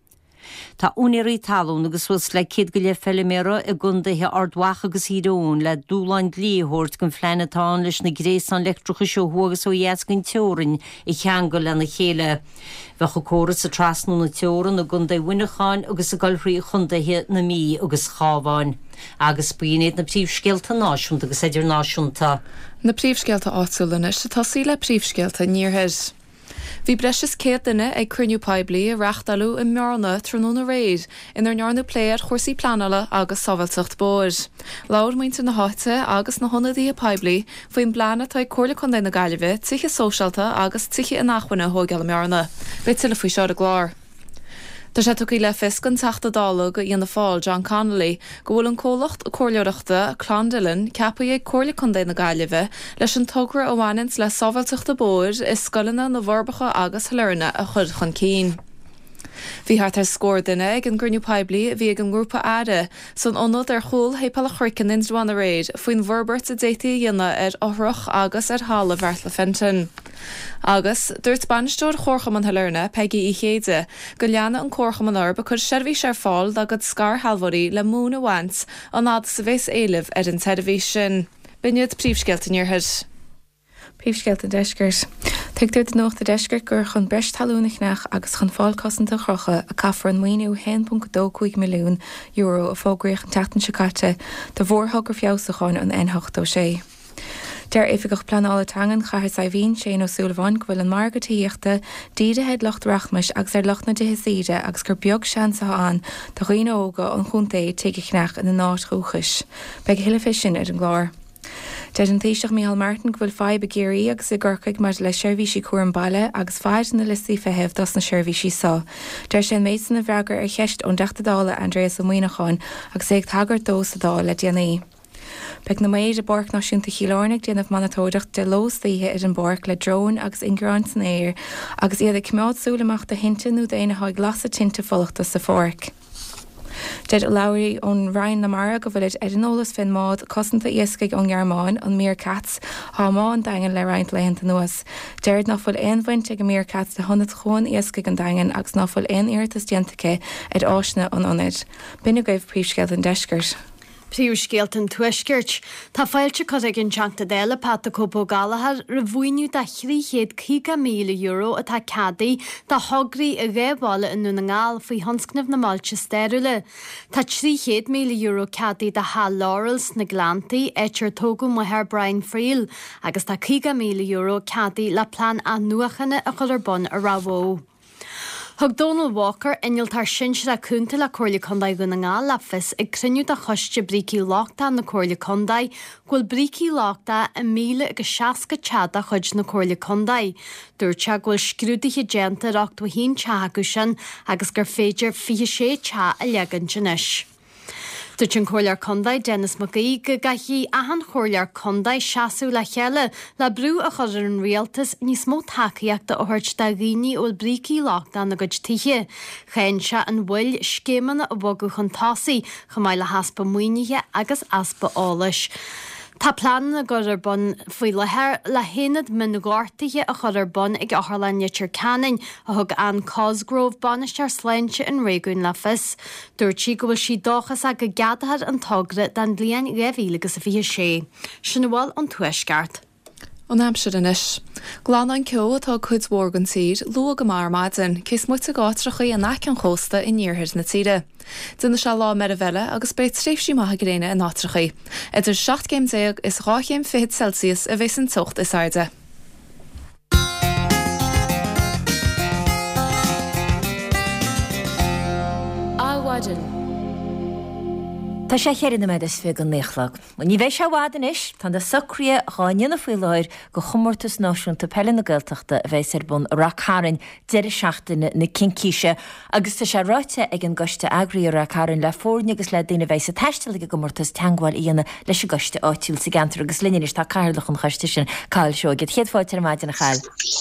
Tá únirí talún agus was le cid go le fellimére a gundathe ardhacha agus híún le dúláin líhort gon fleinatáin leis na grééis an letrcha seohuagus ó dhéas gon teorin i cheangal le na chéile. Bhecha córas a trasnú na teoran a gunda winneáin agus a galhrí chundathe na mí agus cháháin. Agus buonéad na príomhscéalta náisiúnta agus idir náisiúnta. Na príomhscéalta áúlanna se tasí le príomhscéalta níorthir. Bhí breis cé duine ag cruniú peblií a reachtalú i mearna tróna réid inar nearnú pléir chósaí planala agus sábhailteacht bóir. Láir muinte na háite agus na honnaí a peblií faoin blaanna tá cuala chun na gaiileh tuiche sósealta agus tuiche in nachhaine thógeal mearna. Beit tuile faoi seo a glár. Tá sé tuí le fis an teachta dála go íonna fáil John Connolly go bhfuil an cólacht a cóirleoireachta a Clondillan ceapa ag cóirla chundé na gaiileh leis an tugra óhhainint le sábhailteachta bóir is scolanna na bharbacha agus heilena a chud chun cín. Bhí thart ar scór duine ag an gruniú peblií bhí ag an grúpa aire san ionad ar chúil hépal a chuircin in Joanna réid faoin bharbert a détaí dhéanana ar áthroch agus ar hála bheartla fentin. Agus dúirt banisteúir chórcham an heilena Peggy i chéide go leanna an córcham an orb a chur seirbhí sé fáil agad scar halbharí le múna bhaint an nád sa bhés éileh ar an televis sin. Biniad príomhscéalta níorthir. Príomhscéalta deisgurt. Tuigtar den nócht a deisgurt gur chun breis talúnach nach agus chun fáilcosanta chrocha a caafar an muoinú one point two milliún euro a fógraíoch an tetan sicate de bhórthgur fiásaáin an N eight oh sé. Der ifigach planála tangan chahar sa bhín sé ó súlaháin gohfuil an margatííochta díidehead locht rachmas agus ar lochna de hisíide agus gur beag seansa an do riine óga an chuntaí tuigichnach in na náit rúchas. Beg hiile fisin ar an glár. Dead an téisteach Michael Martin gohfuil fáib a géirí agus a ggurcaig mar le seirbhísí cuaran baile agus fáid na listí fehebh dos na seirbhísí sá. Der sé méid na bhreagar ar cheist ón deachtadála Andreas Amhuinaáin agus ag tagart dós a dá le déanaí. Beg na méid a borc náisiúnta chiileánnig déanamh manatóideach de lóstaíthe ar an borc le drón agus ingrán san éir agus iad a cmeádsúlaach de hintinú déana haid glasa tinte folachta sa fórc. Dead a laurí ón Ryan na Mara go bhfuil Edinolalas fin mád cosanta iascaig an Gearmáin an Meerkats há má an dagan le Ryan leanta nuas. Deird nach bfuil éonhaint ag an Meerkats de honna chun iascaig an dagan agus nach bfuil éon iartas diantacha ag áisna an onid. Bina gaibh príomhscéalt an deisgurt. Príomhscéalt an tuisgirt, Tá fáilte cos ag an teachta déile Páta Cópó Galahad ra bhuainiú de thríchéad cinque míle euro atá cadaí de thograí a ghéabhála in nuna ngáil faoi honscnamh na máilte stéirúile. Tá tríchéad míle euro cadaí de há Laurels na Glantaí éitir tógu muthir Brian Friel agus tá cinque míle euro cadaí le plán a nuachanna a chur bon a rahó. Thug Donald Walker inil tar sin se a cúnta le cóirla condaid gona ngá lefis ag cruniú a choiste brící láchta na cóirla condaid, ghfuil brící láchta a míle agus seaca teada chuid na cóirla condaid. Dúirte ghfuil scrúdaithe déanta achta hín teagu sin agus gur féidir fi sé te a legan sinis. Dúirt an chóirlear condaid Dennis McGee go gaithí ahan chóirlear condaid seaú le cheile le brú a chuir an rialtas níos mó takeíachta ó thuirt de ghaoine ó brící láchta na gcuid tithe. Chéin se an bhfuil scémanna a bhagu chun tásaí chamáid le haspa muoinithe agus aspa álais. Tá plán na gur bon faoi lethir le héad min gáirtaithe a chur bon ag áthlan netir canin a thug an Cosgrove banistear sleinte in réún lefis. Dúirtí go bhfuil si dóchas a go gadahad an togra den blian réhhílagus a bhí sé. Sin bháil an tuisceart. An amsir inis. Glán an ceo atá chuid mórgan tír lu go mar maidin, cés muid a gátrachaí a nach an chósta in níorthir na tíre. Duna se lá mer a bheile agus beit tréifsí maithe gréine in nátrachaí. Idir seacht céim déag is rá céim fihid Celsius a bheits an tocht is airde. Áhhaidin. Tá sé chéir na méidir fé an néchlag. Ní bheith se bhádan is, tá de sacria gáine na fuileir go chumórtas náisiúnta pelle na Gaeltachta a bheits ar bun racharin deir seachtainna na cincíise, agus tá sé ráite ag an goiste agraí racharin le fórne agus le daine bheits a teistelaige go mórtas teangháil íana leis a goiste áitiúil sa gantar agus linis tá cairlach an chuiste sin cáil seo, get chéadfáilte maidin na chail.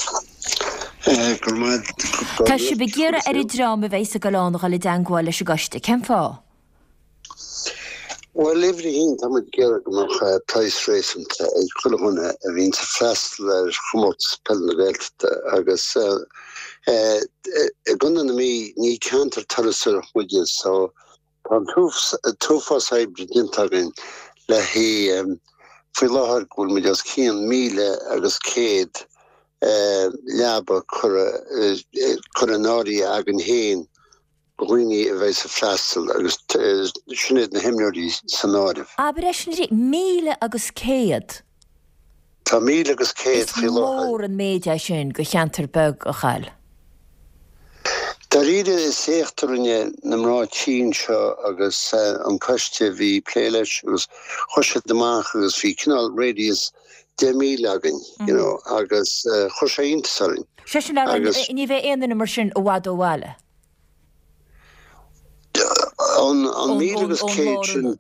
Tá si begéire ar i drama bheits a golána gáil i deangháil leis a goiste, cem fá? Well, every hin tam het gear nog uh, price racing ik kulle hun a vin te fast er chomot spellen welt agus uh, uh, uh, gunnen mi ni kanter talser mudjes so pan tufs tufas hybridintagin le he um, fi lahar gul mi just kien mile agus ked uh, laba kura uh, kuranari agin hen Gwini a bheith sa freistal agus sinad na himnoirí san áireamh. Aber é sin míle agus céad. Tá míle agus céad fi láthar. Mór an méide sin go cheantar beg a chail. Tá riide is éachtarine na mrá tín seo agus an coiste bhí pléiles agus chuise deach agus bhí cinál radius de míle agin, you know, agus chuise intasarin. Se sin ní bheith éanana mar sin ó bhhad ó bhile. On on mílegus céid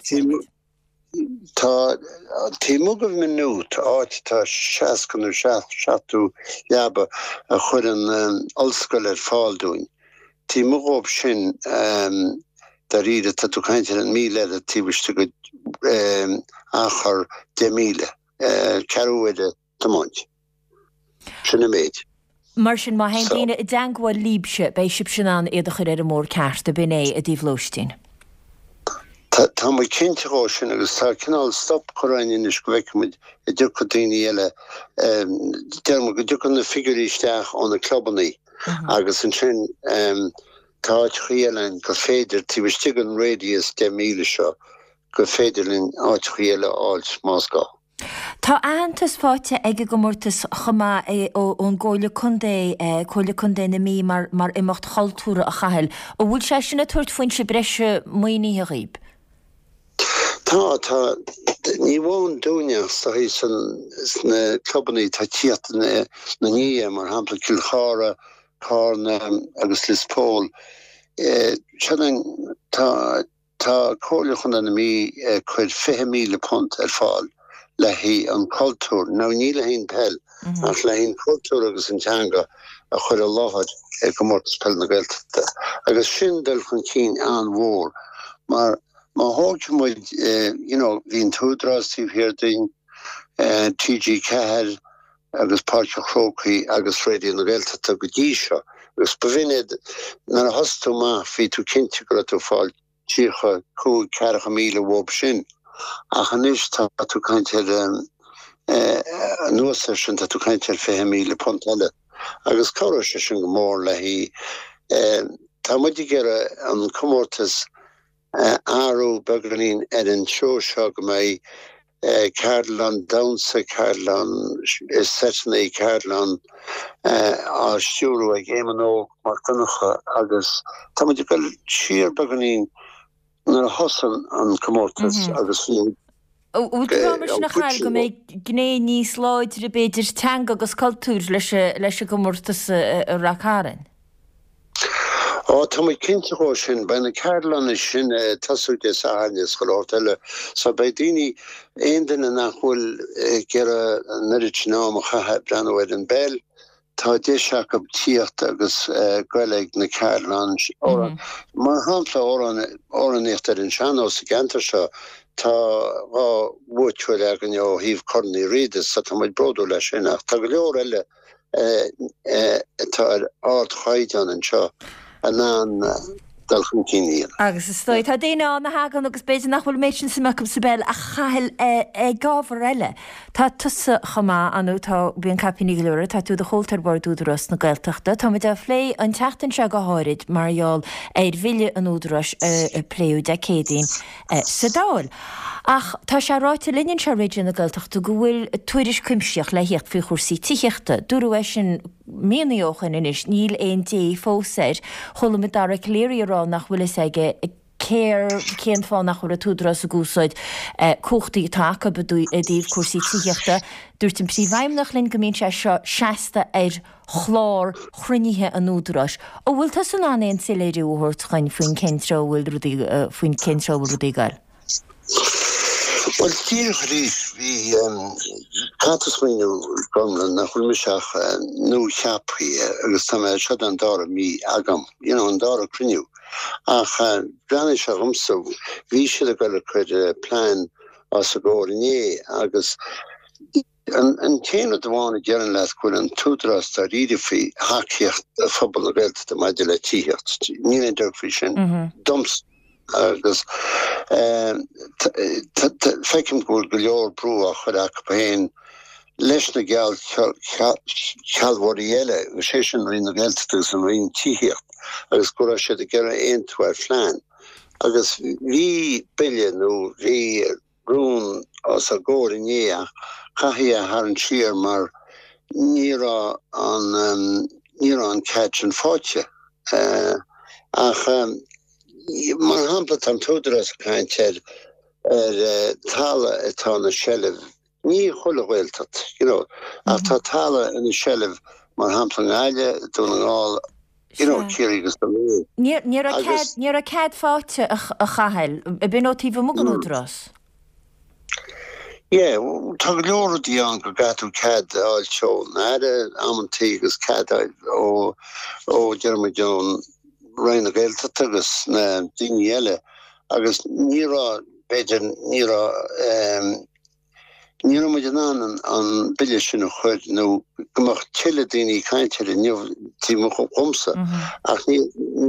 tá tímugah minút áit tá seacanú seaú leaba a chur an olscoil ar fáilúin. Tímugóp sin dar riide tá tú caiintear an míle a tíbiste go achar de míle ceúide tamáint. Sinna méid. Mar sin má hen daine i dangháil líbse bei sib sin an iad a chur ar a mór ceart a biné a díomhlóistín. Tá mai cinnte gá sin agus tá cinál stop choráinin is go bhheicimiid i dú go daoine eile dearmar go dú na figuríisteach ón na clubbannaí agus an sin tá áit chuéilein go féidir tí bhiste an radius de míle seo go féidirlinn áit chuéile áilt Moscow. Tá antas fáte ag go mórtas chumá ón ggóile chundé cóile chundé na mí mar mar imimecht chaltúra a chail ó bhúil sé sinna tuairt faoin se breise muoí a riib. Tá tá ní bháin dúneach sa hí san na clubbannaí tá tíat na ní mar hampla Kilchara, Carna agus Lispól. Sean tá tá cóile chun na mí chuir fiche míle punt ar fáil. Le hí an cultúr, ná ní le hín pell, ach le hín cultúr agus an teanga a chuir a láhad ag go mórtas pell na Gaeltachta. Agus sin del chun cín an mhór, mar má háice muid, you know, hín túdrás tíh hirding, T G Cahir, agus Páirce Chrócaí agus Radio na Gaeltachta go dtí seo. Agus bevinid, nar a hosú má hí tú cinnte go tú fáil tíocha cúig cearcha míle bhób sin. Ach an is tá tú caiintear an nuasa sin tá tú caiintear fiche míle punt eile. Agus cabhra sé sin go mór le hí tá muid gur an comórtas áú beganín ar an seo seo go mé Cairlan Downsa Cairlan is setna Cairlan á siúrú ag émanó mar dunacha agus tá muid gur siar beganín nar a hosan an comórtas agus fiú. Útá mar sinna chail go mé gné níos láid a beidir teanga agus cultúr leis leis go mórtas a racáin. Á tá mé cinnte gá sin bena Cairlan is sin tasú de sahaine scoláirteile sa bei daoine aon duine nachhfuil gur nuirid ná a chathe breanhid an bell tá dé seach go tíocht agus gweleg na Cairlan mar hapla óraníocht ar an seanó sa gentar seo tá bhá bhuaitfuil agan ó híomh cornaí ridas sa tá muid brodú leis sin ach tá go leor eile tá ar áit chaid an seo a ná dalchun cíníon. Agus is stoid, tá déine an na hagan agus beidir nachhfuil méid sin simach sa bell a chail ag gábhar eile. Tá tusa chamá anú tá bíon capíní glúra, tá tú de holtar bordúdras na Gaeltachta, tá muid a phlé an teachtain se go háirid marall éir bhile an údras a pléú decédín sa dáil. Ach tá sé ráite linn se réidir na Gaeltachta go bhfuil tuairis cuimseach le hiocht fao chósaí tíochta, dúrú é sin mííochan inis níl éon dé fósair chola me dar léirí rá nach bhfuil aige céir céan fá nach chuir a túdras a gúsáid cóchtaí take bedú a dtíobh cuasaí tíochta, dúirt an príomhhaimnach linn go mbíonn sé seo seasta ar chlár chrunnithe an údras. ó bhfuil tá san aon sa léirí úthirt chuin faoin cinrá bhfuil faoin cinrá bhfuil rudí gail. Well, tír rís hí catasmíú gomlan nach chuil miseach nó cheapí agus tá se an dára mí agam, an dára cruniú. ach brenn se rumsa ví se go chu plan as a goné agus an chéad bháinna dearan leat chuil an túdras a riidirhí haíocht a fphobal a réilt de maidir le tíocht. Ní doghí sin doms agus feiceim gúil go leor brú a chud a héin leis na geall cheallhhaí eile go sé sin rion na ggéilteachtas an rion tíocht agus go sé a gcéire aon tuair phlean. Agus bhí bille nó bhí rún as a goné Cahi a har an siar mar nira an um, nira an catch an fáte. Uh, ach um, mar hapla an túdras kainted er uh, tala etá na shelf ní cholle weltat, you know. Mm-hmm. Ach tá tala in a shelf mar hapla ngaile dún an all you know kirigus the way. Ní ní a cad ní a cad fáte a chahel. E bin ótíh mugan údras. Yeah, tá leor dí an go gatú cad áil seo náide amantí agus cad ó ó Jeremy John Reina Gaelta agus na daoine eile agus nírá beidir nírá nírá muid an an bille sin a chuid nó gomach tiile daoine caiinteile níomh tí mo go gomsa ach ní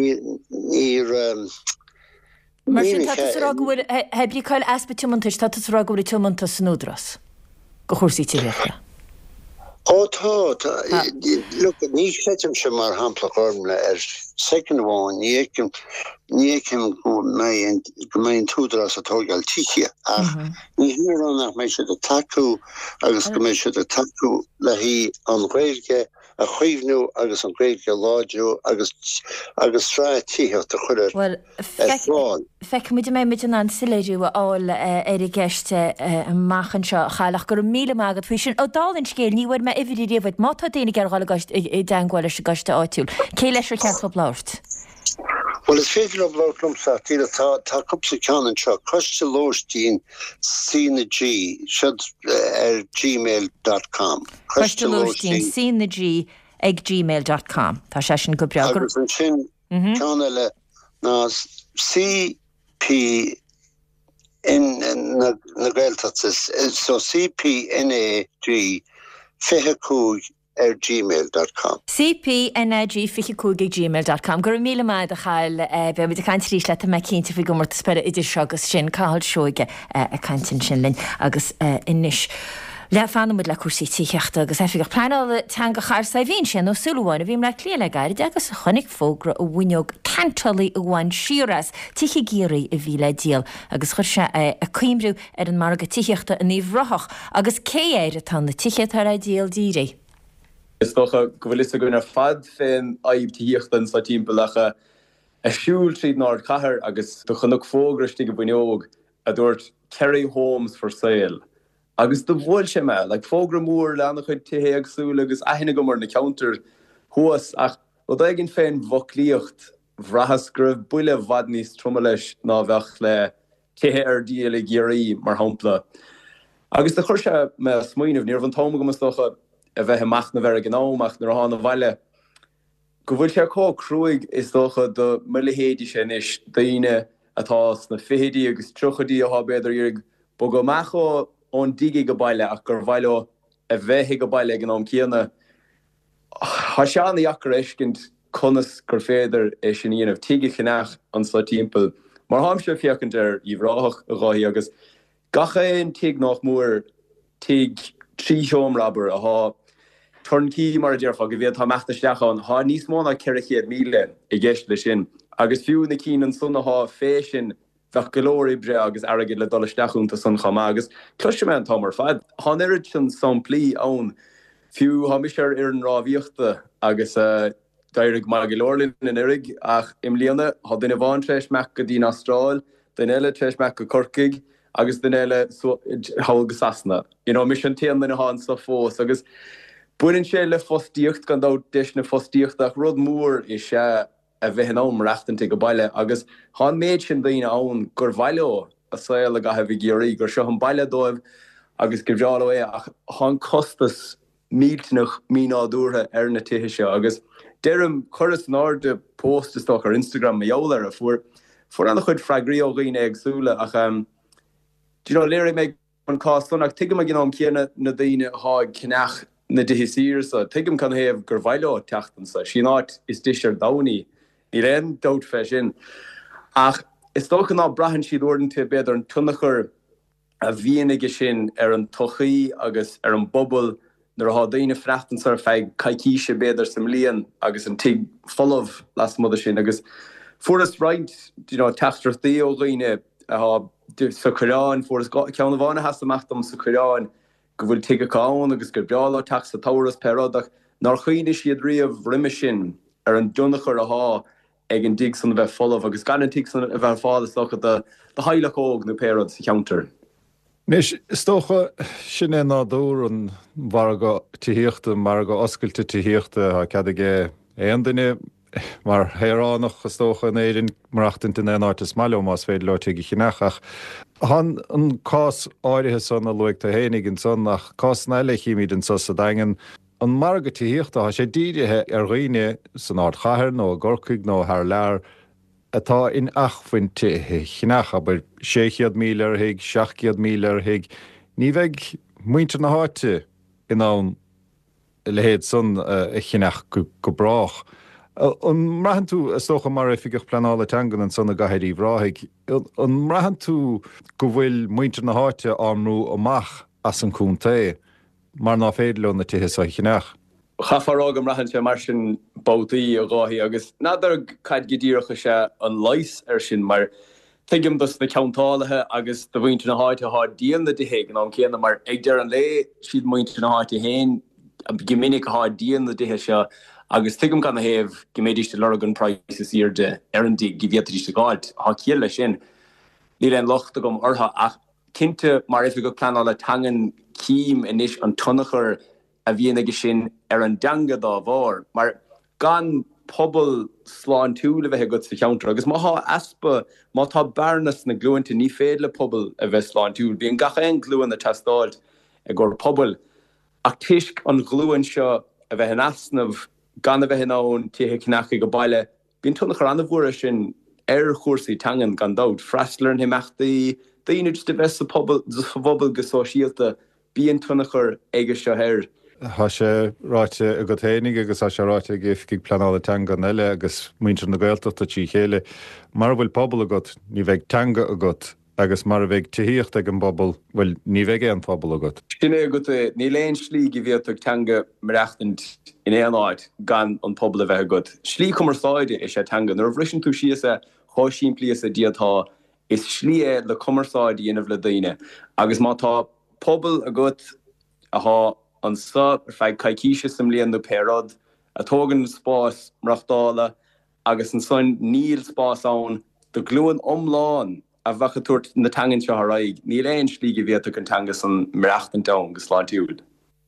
ní Mar sin tágur hebrí cáil aspa tumantais tá rágóí tumananta snúdras go chósaí tíreachta. Ó tá look ní féitim se mar hapla ormle ar second bháin ní nícin go mé go mé túdras a tógáil tíe ach ní hir nach mé se a taú agus go mé se a taú le hí an réilge a chuomhnú agus an gréilge láidú agus agus rá tíocht a chuir Well feic muid mé mit an siléú a áil ar i gceiste machchan seo chaach gur míle mágad fao sin ó dálinn scéil níhfuir me ihí réomhid má tá déana gar gáil i dagáile se gaiste áitiúil. Cé leis ar ceap láirt? Well is féidir op blomsa tí tá tá cupsa cean seo coiste lóistín sína G siad ar gmail dot com. Coiste lóistín sína G ag gmail dot com. Tá sé sin go breagur. Agus an sin cean eile ná C P in na gaeltatas so C P N A G fiche cúig ar gmail dot com. C P N A G fiche cúig ag gmail dot com. Gur míle maid a chail be mit a caiint rís le a me cinnta fi gomar spere idir se agus sin cáil seoige a caiintin sin linn agus inis. Le fanmid le cuasí tíochtta agus effi go pleáil te go chair sa bhín sin ó sulúháin a bhím le léile gaiir agus a chonig fógra a bhuineog cantalí a bháin siras tichi géirí a bhí le díal agus chuir se a cuimrú ar an mar go tíochtta a níomhrothach agus cé éir atá na tiche tar a díal díri. Is docha go bhfuil is a gona fad féin aib tíochtan sa timppelacha a siúil tríd ná chathair agus do chunach fógrastí go bhuineog a dúirt Kerry Homes for sale. Agus do bhil sé me, le fógra mór lena chuid tithe agsúla agus aithna go mar na counter thuas ach bud ag gin féin bhoclíocht bhrahas gribh buile bhad níos troma leis ná bheith le tithe ar díal i géirí mar hampla. Agus de chuir se me smaoinmh níor bhan táma go mastocha a bheith amach na bhar gnáach nar hána bhaile. Go bhfuil se có cruúig is dócha do millihéadí sin is daoine atá na fihéadí agus trochadí a hábéidir irig bo go meachá ón díige go baile ach gur bhaile a bheithe go baile an am céanna. Tá seanna iachar éiscint conas gur féidir é sin íanamh tiige chinach an sa timppel. Mar háim se fiocant ar íhráach a gáí agus gacha éon tiig nach mór tiig trí seomrabair a há turnkey mar dearfa go bhíad tá meachtasteachán há níos móna ceirichéad míle i gceist le sin. Agus fiú na cín an sunna há fésin bheith golóirí bre agus airgid le dolisteachúnta san chama agus cluiste me an támar fad. Tá irid sin san plí ón fiú há mis ar ar an rábhíochta agus dairig mar golóirlinn in irig ach im líana há duine bháin treis meach go dtín Astráil, den eile treis meach go Corcaig agus den eile hágus asna. You know, mis an téan na há sa fós agus buinn sé le fostíocht gan dá deis na fostíocht ach rud mór is se a bheith an ám reachtanti go baile agus há méid sin daoine ann gur bhaile a saoil a gathe bhí géirí gur seo an baile dóibh agus go bhreáil é ach há costas míltnach míná dúrtha ar na tithe seo agus Derim chorus nor de post is stoch ar Instagram meoler a for for an chud fragri o gine agsúla ach um do you know Larry meg an coston ach tigam agin am kiana na dine ha knach na de hisir so tigam kan have gurvailo tachten so she not is disher downy ni ren doubt fashion ach is stoch na brahan she orden te better an tunnacher a vienige sin ar an tochi agus ar an bubble nar ha daine frechten sar feig kaikische beder sem lean agus an tig full of last mother sin agus forest right you know taster theo gine ha so Quran forest got count van has machtam so Quran go vil take a count agus go bjalo tax the towers perodach nar chine si dri of rimishin ar an dunnacher a ha egen dig son be full of agus gan tig son of our father stock at the the heilig og no perod counter. Nis stocha sin é nádúr an bhar go tííochtta mar go oscailte tííochtta a ceadagé éon duine mar héránach go stocha an éidirn marachtain in éáirtas maiile más féidir leir tuige chinachach. Han an cás áirithe san a luigh a hénig an son nach cás neile chiimiid an sos a dagen an mar go tííochtta ha sé díirithe ar riine san áit chathir nó a gorcuig nó thar lear atá in achfuinte chinach aber séchiad míler hiig seachiad míler hiig ní bheith muinte na háte in an lehéad son a chinach go brach. An mrahan tú a stocha mar ifigach planála tangan an son a gahéirí bhráigh an mrahan tú go bhfuil muinte na háte amrú amach as an cúnta mar ná féidirlú na tithe sa chinach. Chafarrágam rahan sé mar sin bótaí a gáhí agus nádar cad gidíirecha sé an leis ar sin mar tuigim dus na ceantálathe agus do bhainte na háite há díana de héig an céanna mar ag dear an lé siad muinte na háite héin a gomininic há díana de se agus tuigim gan na héh goméidiriste legan prices ír de ar an dí gihhéidir se gáid há céal lei sin. Ní an lochta gom ortha ach cinnte mar if go planála tangan cím inis an tunnachar a bhíanaige sin ar an danga dá bhór, mar gan pobl sláán túla bheithe go sa cheantar, agus má há aspa má tá bearnas na gluúinte ní féad le pobl a bheith sláán túil, bhíon gacha an gluúin na testáil a ggur pobl. Ach tuisc an gluúin seo a bheith an asnamh gan a bheith ann tithe cinacha go baile, bhíon tunach ar anna bhuaire sin ar chósaí tangan gan dát, freislar an himachtaí, daoine just a bheith sa pobl bhobal go sóisialta, bíon tunachar aige seo hair. Tá sé ráite a go ténig agus tá sé ráite a ggéifigh planála tanga eile agus muintear na Gaeltachta tí chéile. Mar bhfuil pobl agat ní bheith tanga agat agus mar a bheith tííocht ag an bobbal bhfuil ní bheith an pobl agat. Sinné go ní léon slí go bhíoach tanga marachtant in éanáid gan an pobl a bheith agat. Slí cumarsáide is sé tanga, nar bhrisin tú sios a cháisiimplí a diaatá is slí é le cumarsáide dhéanamh le daine. Agus má tá pobl agat a há an sa ar feid caiiciise sem líon do perod a tógan spás mrachtála agus an son níl spás ann do glúan omláin a bhacha tuairt na tangan seo raig, ní léon slí go bhíoach an tanga san mreachtan dom go sláintiúil.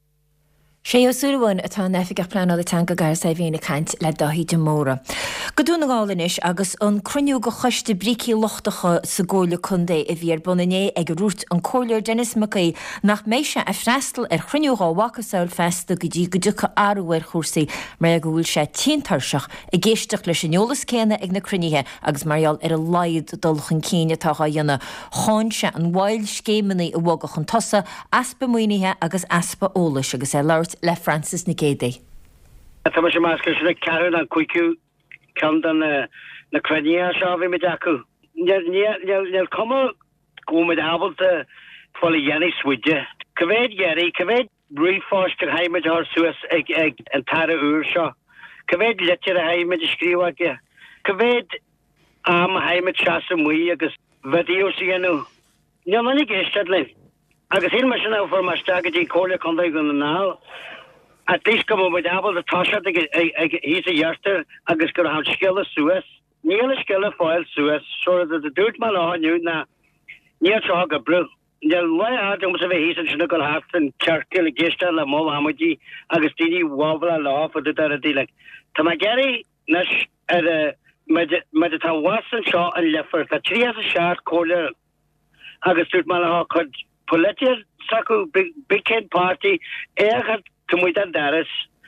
sé osúlahain atá nefigach planála tanga gar sa bhíonna caint le dahí de móra. Go dúna gálanis agus an cruniú go chuiste brící lochtacha sa ggóla chundé a bhíar bunané ag rút an cóir Dennis Mackay nach méise a freistal ar cruniúá wacasáil festa go dtí go ducha áhhair chósaí mar a go bhfuil sé tíontarseach i ggéisteach leis an neolalas céanna ag na crunithe agus marall ar a laid dulchan cíine tácha dhéanana cháinse an bháil scéimanaí a bhagach an tosa aspa muoinithe agus aspa ólas agus é leirt le Francis na Gédé. Tá sé más go sinna cean an cuiiciú cean na na cruine seo bhí me acu. Neil cuma gomid ábalta fála dhéanaí suide. Cavéad dhéanaí, cavéad brífáiste haimiid ar suas ag ag an tara úr seo. Cavéad letir a haimiid a scríomhaige. Cavéad am haimiid seasa muí agus bheitíú sianú. Neil manig éistead le. Agus hí mar sin á for mar stagadtí cóla chundaí go na ná. At least go with able the tasha he's a yerster agus go have skill suas. Neil skill foil suas so that the dude man on you na near chog a blue. Del why hard um of he's and snuggle half and charkill gesta la mo amaji agustini wobble law for the dirty like Tamagari nash at a medita wasan shaw and left for the tree as a shark collar Augustut Malaha could pull it saku big big head party air had Tumuita Daris,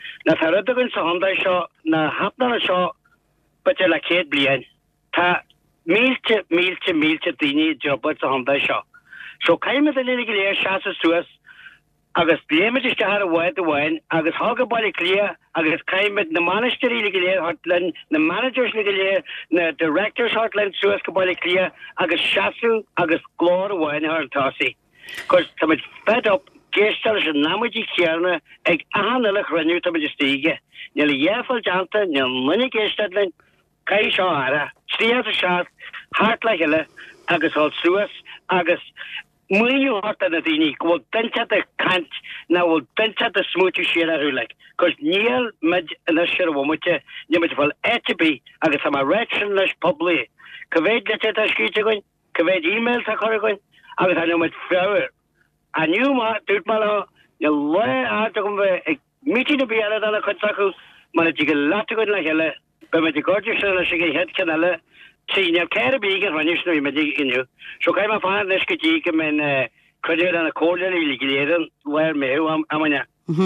na taradagan sa Honda seo na hapna seo bete le céad blian. Tá mílte mílte mílte daoine jobbal sa Honda seo. So caiime an innig léir seasa suas agus léimiid is har a bhhaid a bhhain agus hága bailí clia agus caiimiid na manisteí le léir hartlan na managers le léir na directors hartlan suas go bailí clia agus seaú agus glór a bhhain ar an tásaí. Cos tá muid fed up géistal is an námuidí cearna ag ahanach raniu tá muid stíige. Ní le dhéfal deanta ní munig géistadlin cai seo ara. Stíad a seaad hart le heile agus hall suas agus Muú hart na daoine go bhfuil duinte a cant na bhfuil duinte a smútiú siar a thuúla. Cos níl mid ina siar bhmuite ní muid bhfuil étibí agus am réitsin leis poblí. Cohéid le a scíte goin, cohéid e-mail a chuir goin agus a muid feabhar. A nniu má dút má le ní le áta go bheith ag mítí na bíala anna chuid acu mana tí go láta goin le heile be me de gordiir se le sig het canile Tíine ceir bígan rannisna me inniu. So caiim fá leis go dtí go men chuir an na cóir í léan bhir méú amine.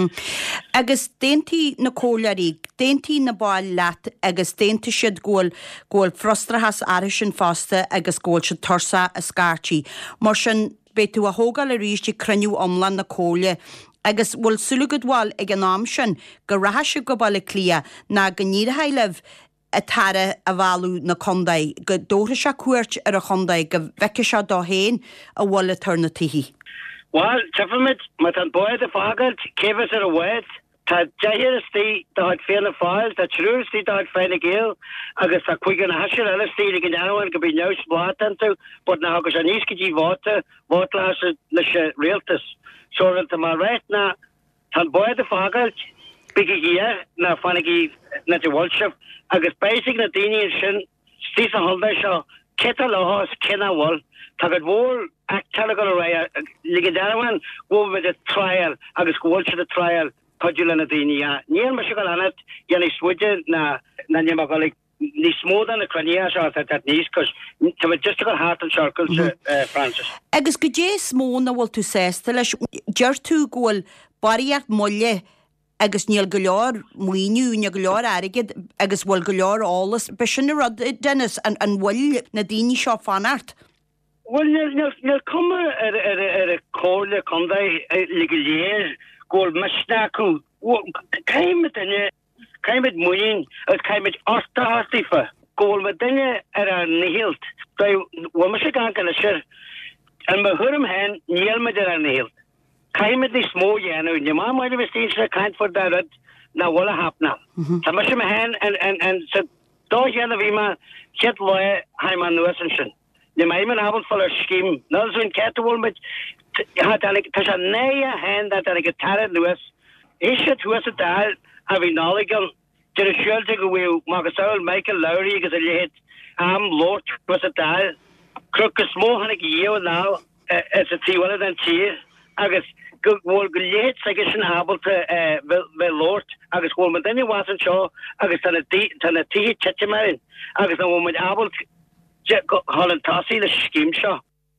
Agus déintí na cólarí, déintí na báil leat agus dénta siad ggóil ggóil frostrahas air sin fásta agus ggóil se torsa a scartí. Mar sin be tú a hógal a ríiste cruniú omlan na cóla agus bhfuil sulúgadháil ag an nám sin go raise go bailile clia na go níor heileh a tara a bhú na condaid go dóra se cuairt ar a chondaid go bheice se dá héin a bhil alternatíví. Well, Tiffamid, met an boyd a fagelt, cefas ar a wed, tá deir ystí da had féna fáil, tá trúr ystí da had féna géil, agus tá cuigan a hasir ar ystí lig an anwan go bí neus blatan tú, bod na agus an isgidí vata, vata leis realtas. So rent a mar reit na, tá boyd a fagelt, bigi gia, na fanigi na te Walshef, agus basic na dini sin, stís a holda seo, Keta lohos kena wall, tagad wall actalagal array, ligadarawan, go with the trial, agus go watch the trial, Pajulana dinia. Near Mashigalanat, Yanni Swidget, na Nanyamagalik, ni smooth and the crania shot at that knees, because to just got heart and circles, Francis. Agus go dé smó na bhfuil tú sésta leis deir tú ggóil baríart molle agus níl go leor muoinú ne go leor airigid agus bhfuil go leor álas be sin rud Dennis an an bhfuil na daoine seo fanart. Well, níl cuma ar a cóla condaid le go léir ggóil meisneacu caiimid duine caiimid muoin agus caiimid orta hartífa ggóil me duine ar a nihilt bhfuil me se gan gan sir an me thurim hen níl ar a nihilt. Caiimid ní smó dhéanú, ní má maidin vestín se caint for darad na bhla hapna. Tá me se me hen an sa dó dhéanana bhí ma chet loe haim an nuas an sin. Ní mai man abel fall scheme. No so in cat wol met hat ik tas a neue hand dat ik gitarre nuas. Is het hoe se daar have we knowledge ter schulte go we Marcel Michael Lowry is a het am Lord was het daar. Kruk smó han ik jeo now as a tea one than cheer. Agus go wol geleet sig sin abel te wel Lord agus wol met any wasn't show agus tan a tan a tea chetmarin agus no met abel Holland Tassie the scheme show.